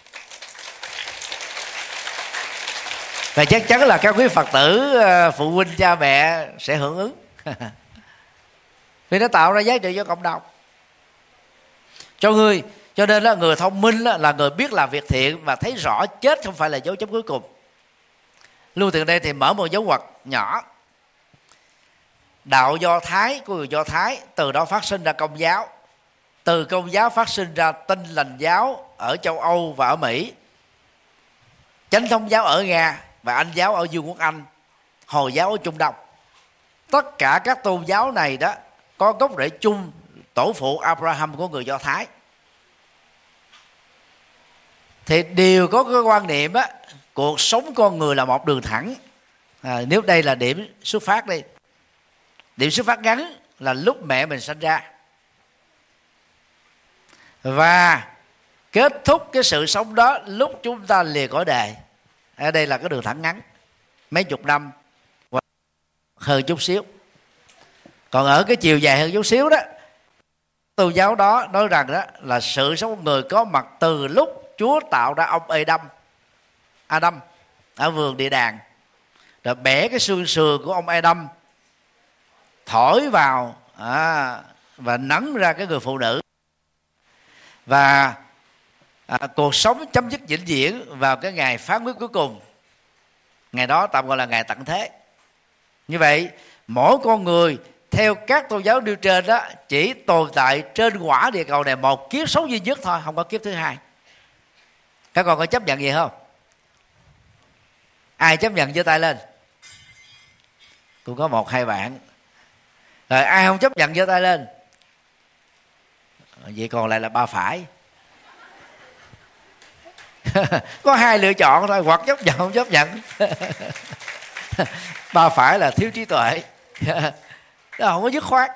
Và chắc chắn là các quý Phật tử, phụ huynh, cha mẹ sẽ hưởng ứng vì nó tạo ra giá trị cho cộng đồng. Cho nên là người thông minh là người biết làm việc thiện và thấy rõ chết không phải là dấu chấm cuối cùng. Lưu Thiện đây thì mở một dấu ngoặc nhỏ. Đạo Do Thái của người Do Thái, từ đó phát sinh ra Công giáo, từ Công giáo phát sinh ra Tin Lành giáo ở châu Âu và ở Mỹ, Chánh Thống giáo ở Nga và Anh giáo ở Vương quốc Anh, Hồi giáo ở Trung Đông. Tất cả các tôn giáo này đó có gốc rễ chung tổ phụ Abraham của người Do Thái. Thì đều có cái quan niệm á, cuộc sống con người là một đường thẳng. Nếu đây là điểm xuất phát đi, điểm xuất phát ngắn là lúc mẹ mình sinh ra, và kết thúc cái sự sống đó lúc chúng ta lìa cõi đời. Ở đây là cái đường thẳng ngắn, mấy chục năm hoặc hơn chút xíu. Còn ở cái chiều dài hơn chút xíu đó, tôn giáo đó nói rằng đó là sự sống của người có mặt từ lúc Chúa tạo ra ông Adam ở vườn địa đàng, rồi bẻ cái xương sườn của ông Adam, thổi vào và nắn ra cái người phụ nữ, và cuộc sống chấm dứt vĩnh viễn vào cái ngày phán quyết cuối cùng. Ngày đó tạm gọi là ngày tận thế. Như vậy mỗi con người theo các tôn giáo nêu trên đó chỉ tồn tại trên quả địa cầu này một kiếp sống duy nhất thôi, không có kiếp thứ hai. Các con có chấp nhận gì không? Ai chấp nhận giơ tay lên? Cũng có 1-2 bạn. Rồi ai không chấp nhận giơ tay lên? Vậy còn lại là ba phải. Có 2 lựa chọn thôi, hoặc chấp nhận không chấp nhận. Ba phải là thiếu trí tuệ. Nó không có dứt khoát.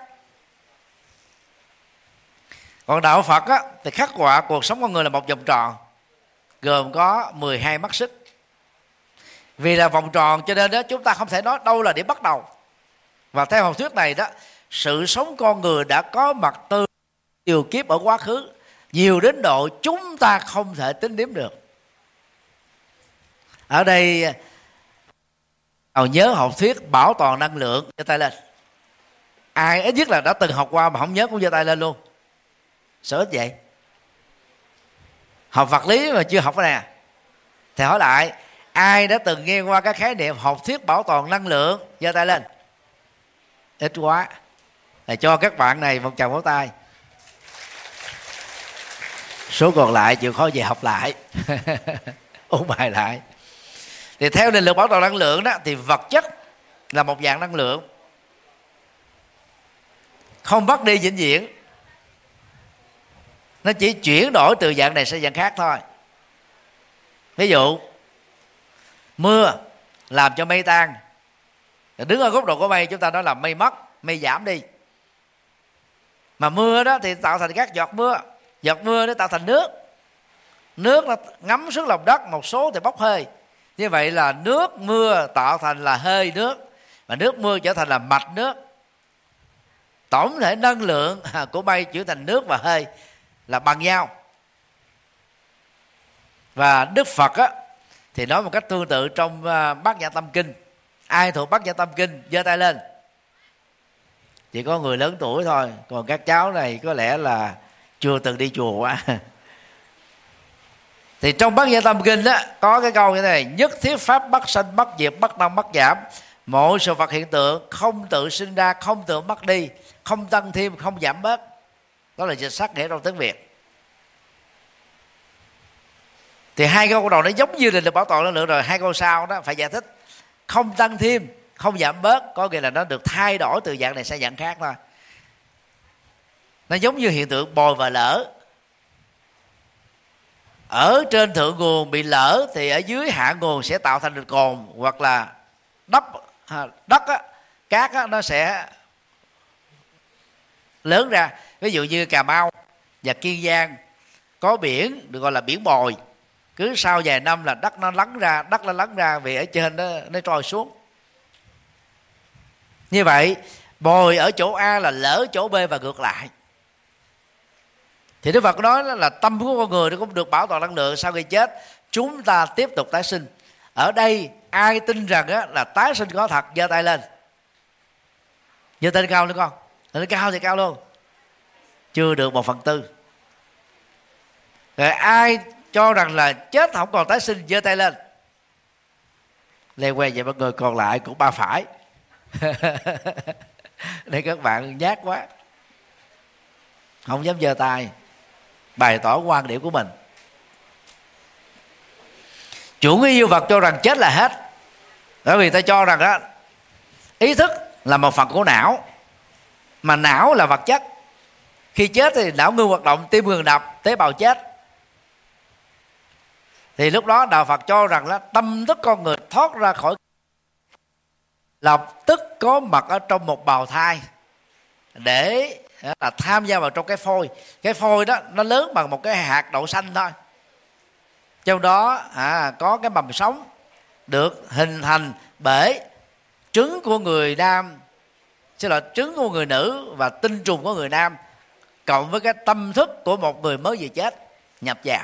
Còn đạo Phật á, thì khắc họa cuộc sống con người là một vòng tròn, gồm có 12 mắt xích. Vì là vòng tròn cho nên đó chúng ta không thể nói đâu là điểm bắt đầu. Và theo học thuyết này đó, sự sống con người đã có mặt từ nhiều kiếp ở quá khứ, nhiều đến độ chúng ta không thể tính đếm được. Ở đây nhớ học thuyết bảo toàn năng lượng, giơ tay lên. Ai ít nhất là đã từng học qua mà không nhớ cũng giơ tay lên luôn. Sao ít vậy? Học vật lý mà chưa học cái này. Thì hỏi lại, ai đã từng nghe qua cái khái niệm học thuyết bảo toàn năng lượng, giơ tay lên. Ít quá. Thì cho các bạn này một tràng vỗ tay. Số còn lại chịu khó về học lại. Ôn bài lại. Thì theo định luật bảo toàn năng lượng đó, thì vật chất là một dạng năng lượng, không mất đi vĩnh viễn. Nó chỉ chuyển đổi từ dạng này sang dạng khác thôi. Ví dụ mưa làm cho mây tan. Đứng ở góc độ của mây, chúng ta nói là mây mất, mây giảm đi. Mà mưa đó thì tạo thành các giọt mưa. Giọt mưa nó tạo thành nước. Nước nó ngấm xuống lòng đất, một số thì bốc hơi. Như vậy là nước mưa tạo thành là hơi nước, và nước mưa trở thành là mạch nước. Tổng thể năng lượng của mây chuyển thành nước và hơi là bằng nhau. Và Đức Phật á, thì nói một cách tương tự trong Bát Nhã Tâm Kinh. Ai thuộc Bát Nhã Tâm Kinh giơ tay lên. Chỉ có người lớn tuổi thôi, còn các cháu này có lẽ là chưa từng đi chùa quá. Thì trong Bát Nhã Tâm Kinh á, có cái câu như thế này: nhất thiết pháp bất sanh bất diệt, bất tăng bất giảm. Mọi sự vật hiện tượng không tự sinh ra, không tự mất đi, không tăng thêm, không giảm bớt. Đó là dịch sát nghĩa trong tiếng Việt. Thì 2 câu đầu nó giống như định luật bảo toàn năng lượng rồi. 2 câu sau đó phải giải thích. Không tăng thêm, không giảm bớt, có nghĩa là nó được thay đổi từ dạng này sang dạng khác thôi. Nó giống như hiện tượng bồi và lỡ. Ở trên thượng nguồn bị lỡ thì ở dưới hạ nguồn sẽ tạo thành được cồn, hoặc là đất á, cát á, nó sẽ lớn ra. Ví dụ như Cà Mau và Kiên Giang có biển được gọi là biển bồi. Cứ sau vài năm là đất nó lắng ra vì ở trên nó trôi xuống. Như vậy bồi ở chỗ A là lỡ chỗ B và ngược lại. Thì Đức Phật nói là tâm của con người nó cũng được bảo toàn năng lượng. Sau khi chết chúng ta tiếp tục tái sinh. Ở đây ai tin rằng là tái sinh có thật giơ tay lên. Giơ tay cao nữa con. Tay cao thì cao luôn. Chưa được 1/4. Rồi ai cho rằng là chết không còn tái sinh giơ tay lên. Lê que vậy mọi người còn lại cũng ba phải. Đây các bạn nhát quá, không dám giơ tay bày tỏ quan điểm của mình. Chủ nghĩa yêu vật cho rằng chết là hết, bởi vì ta cho rằng đó ý thức là một phần của não, mà não là vật chất. Khi chết thì não ngưng hoạt động, tim ngừng đập, tế bào chết. Thì lúc đó đạo Phật cho rằng là tâm thức con người thoát ra khỏi, lập tức có mặt ở trong một bào thai để là tham gia vào trong cái phôi. Cái phôi đó nó lớn bằng một cái hạt đậu xanh thôi. Trong đó có cái mầm sống được hình thành bởi trứng của người nam, trứng của người nữ và tinh trùng của người nam, cộng với cái tâm thức của một người mới vừa chết nhập vào.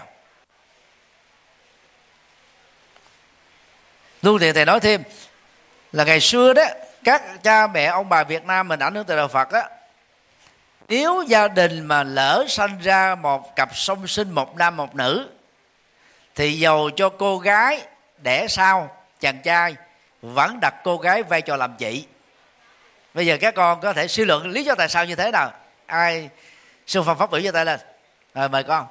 Luôn tiện thầy nói thêm là ngày xưa đó, các cha mẹ ông bà Việt Nam mình ảnh hưởng từ đạo Phật á, nếu gia đình mà lỡ sanh ra một cặp song sinh, một nam một nữ, thì dầu cho cô gái đẻ sau chàng trai vẫn đặt cô gái vai trò làm chị. Bây giờ các con có thể suy luận lý do tại sao như thế nào. Ai xung phong pháp biểu cho tay lên. Rồi mời con.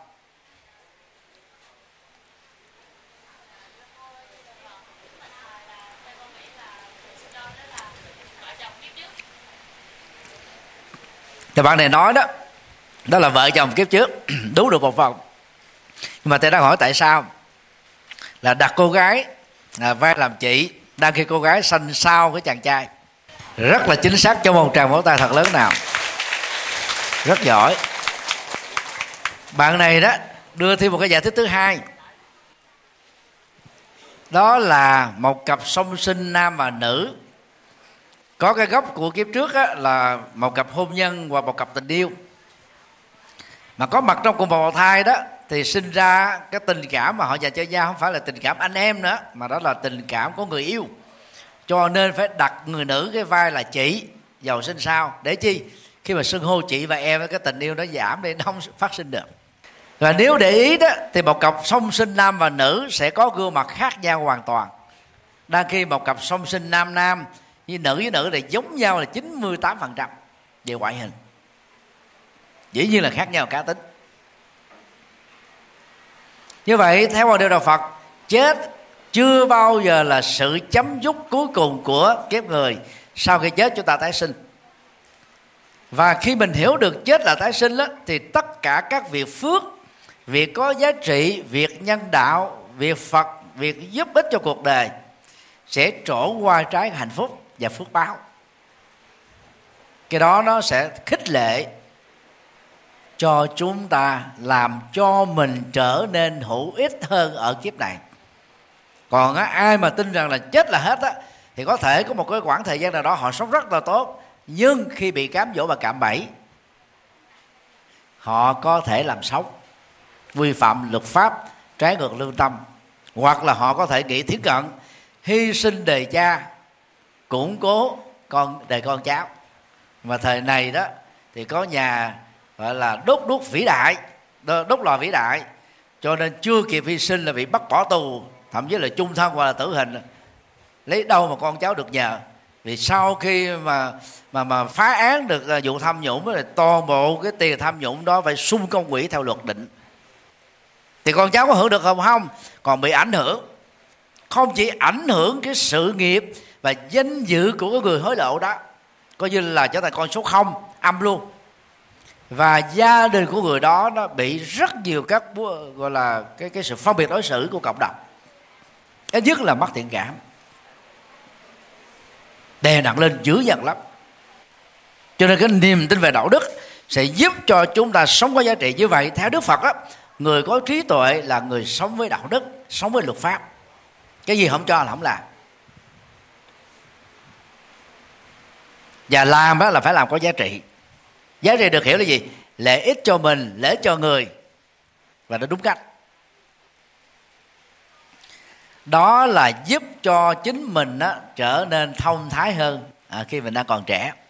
Thì bạn này nói đó, đó là vợ chồng kiếp trước đúng được một phần. Nhưng mà tôi đang hỏi tại sao là đặt cô gái vai làm chị, đang khi cô gái sanh sau cái chàng trai. Rất là chính xác, cho một tràng vỗ tay thật lớn nào. Rất giỏi. Bạn này đó đưa thêm một cái giải thích thứ hai, đó là một cặp song sinh nam và nữ. Có cái gốc của kiếp trước á, là một cặp hôn nhân và một cặp tình yêu, mà có mặt trong cùng một bào thai đó, thì sinh ra cái tình cảm mà họ dành cho nhau không phải là tình cảm anh em nữa, mà đó là tình cảm của người yêu. Cho nên phải đặt người nữ cái vai là chị, giàu sinh sao. Để chi? Khi mà xưng hô chị và em, cái tình yêu nó giảm đi, nó không phát sinh được. Và nếu để ý đó, thì một cặp song sinh nam và nữ sẽ có gương mặt khác nhau hoàn toàn. Đang khi một cặp song sinh nam nam với nữ thì giống nhau là 98% về ngoại hình. Dĩ nhiên là khác nhau cá tính. Như vậy theo quan điểm đạo Phật, chết chưa bao giờ là sự chấm dứt cuối cùng của kiếp người. Sau khi chết chúng ta tái sinh. Và khi mình hiểu được chết là tái sinh đó, thì tất cả các việc phước, việc có giá trị, việc nhân đạo, việc Phật, việc giúp ích cho cuộc đời sẽ trổ qua trái hạnh phúc và phước báo. Cái đó nó sẽ khích lệ cho chúng ta, làm cho mình trở nên hữu ích hơn ở kiếp này. Còn ai mà tin rằng là chết là hết á, thì có thể có một cái khoảng thời gian nào đó họ sống rất là tốt, nhưng khi bị cám dỗ và cạm bẫy, họ có thể làm xấu, vi phạm luật pháp, trái ngược lương tâm, hoặc là họ có thể nghĩ thiển cận, hy sinh đời cha, củng cố đời con cháu. Và thời này đó thì có nhà gọi là đốt vĩ đại, đốt lò vĩ đại, cho nên chưa kịp hy sinh là bị bắt bỏ tù, thậm chí là chung thân hoặc là tử hình. Lấy đâu mà con cháu được nhờ? Vì sau khi mà phá án được vụ tham nhũng, thì toàn bộ cái tiền tham nhũng đó phải sung công quỹ theo luật định. Thì con cháu có hưởng được không? Còn bị ảnh hưởng. Không chỉ ảnh hưởng cái sự nghiệp và danh dự của cái người hối lộ đó, coi như là trở thành con số 0 âm luôn. Và gia đình của người đó nó bị rất nhiều các gọi là cái sự phân biệt đối xử của cộng đồng. Ít nhất là mất thiện cảm, đè nặng lên dữ dằn lắm. Cho nên cái niềm tin về đạo đức sẽ giúp cho chúng ta sống có giá trị. Như vậy theo Đức Phật á, người có trí tuệ là người sống với đạo đức, sống với luật pháp. Cái gì không cho là không làm. Và làm đó là phải làm có giá trị. Giá trị được hiểu là gì? Lợi ích cho mình, lợi ích cho người, và nó đúng cách. Đó là giúp cho chính mình trở nên thông thái hơn khi mình đang còn trẻ.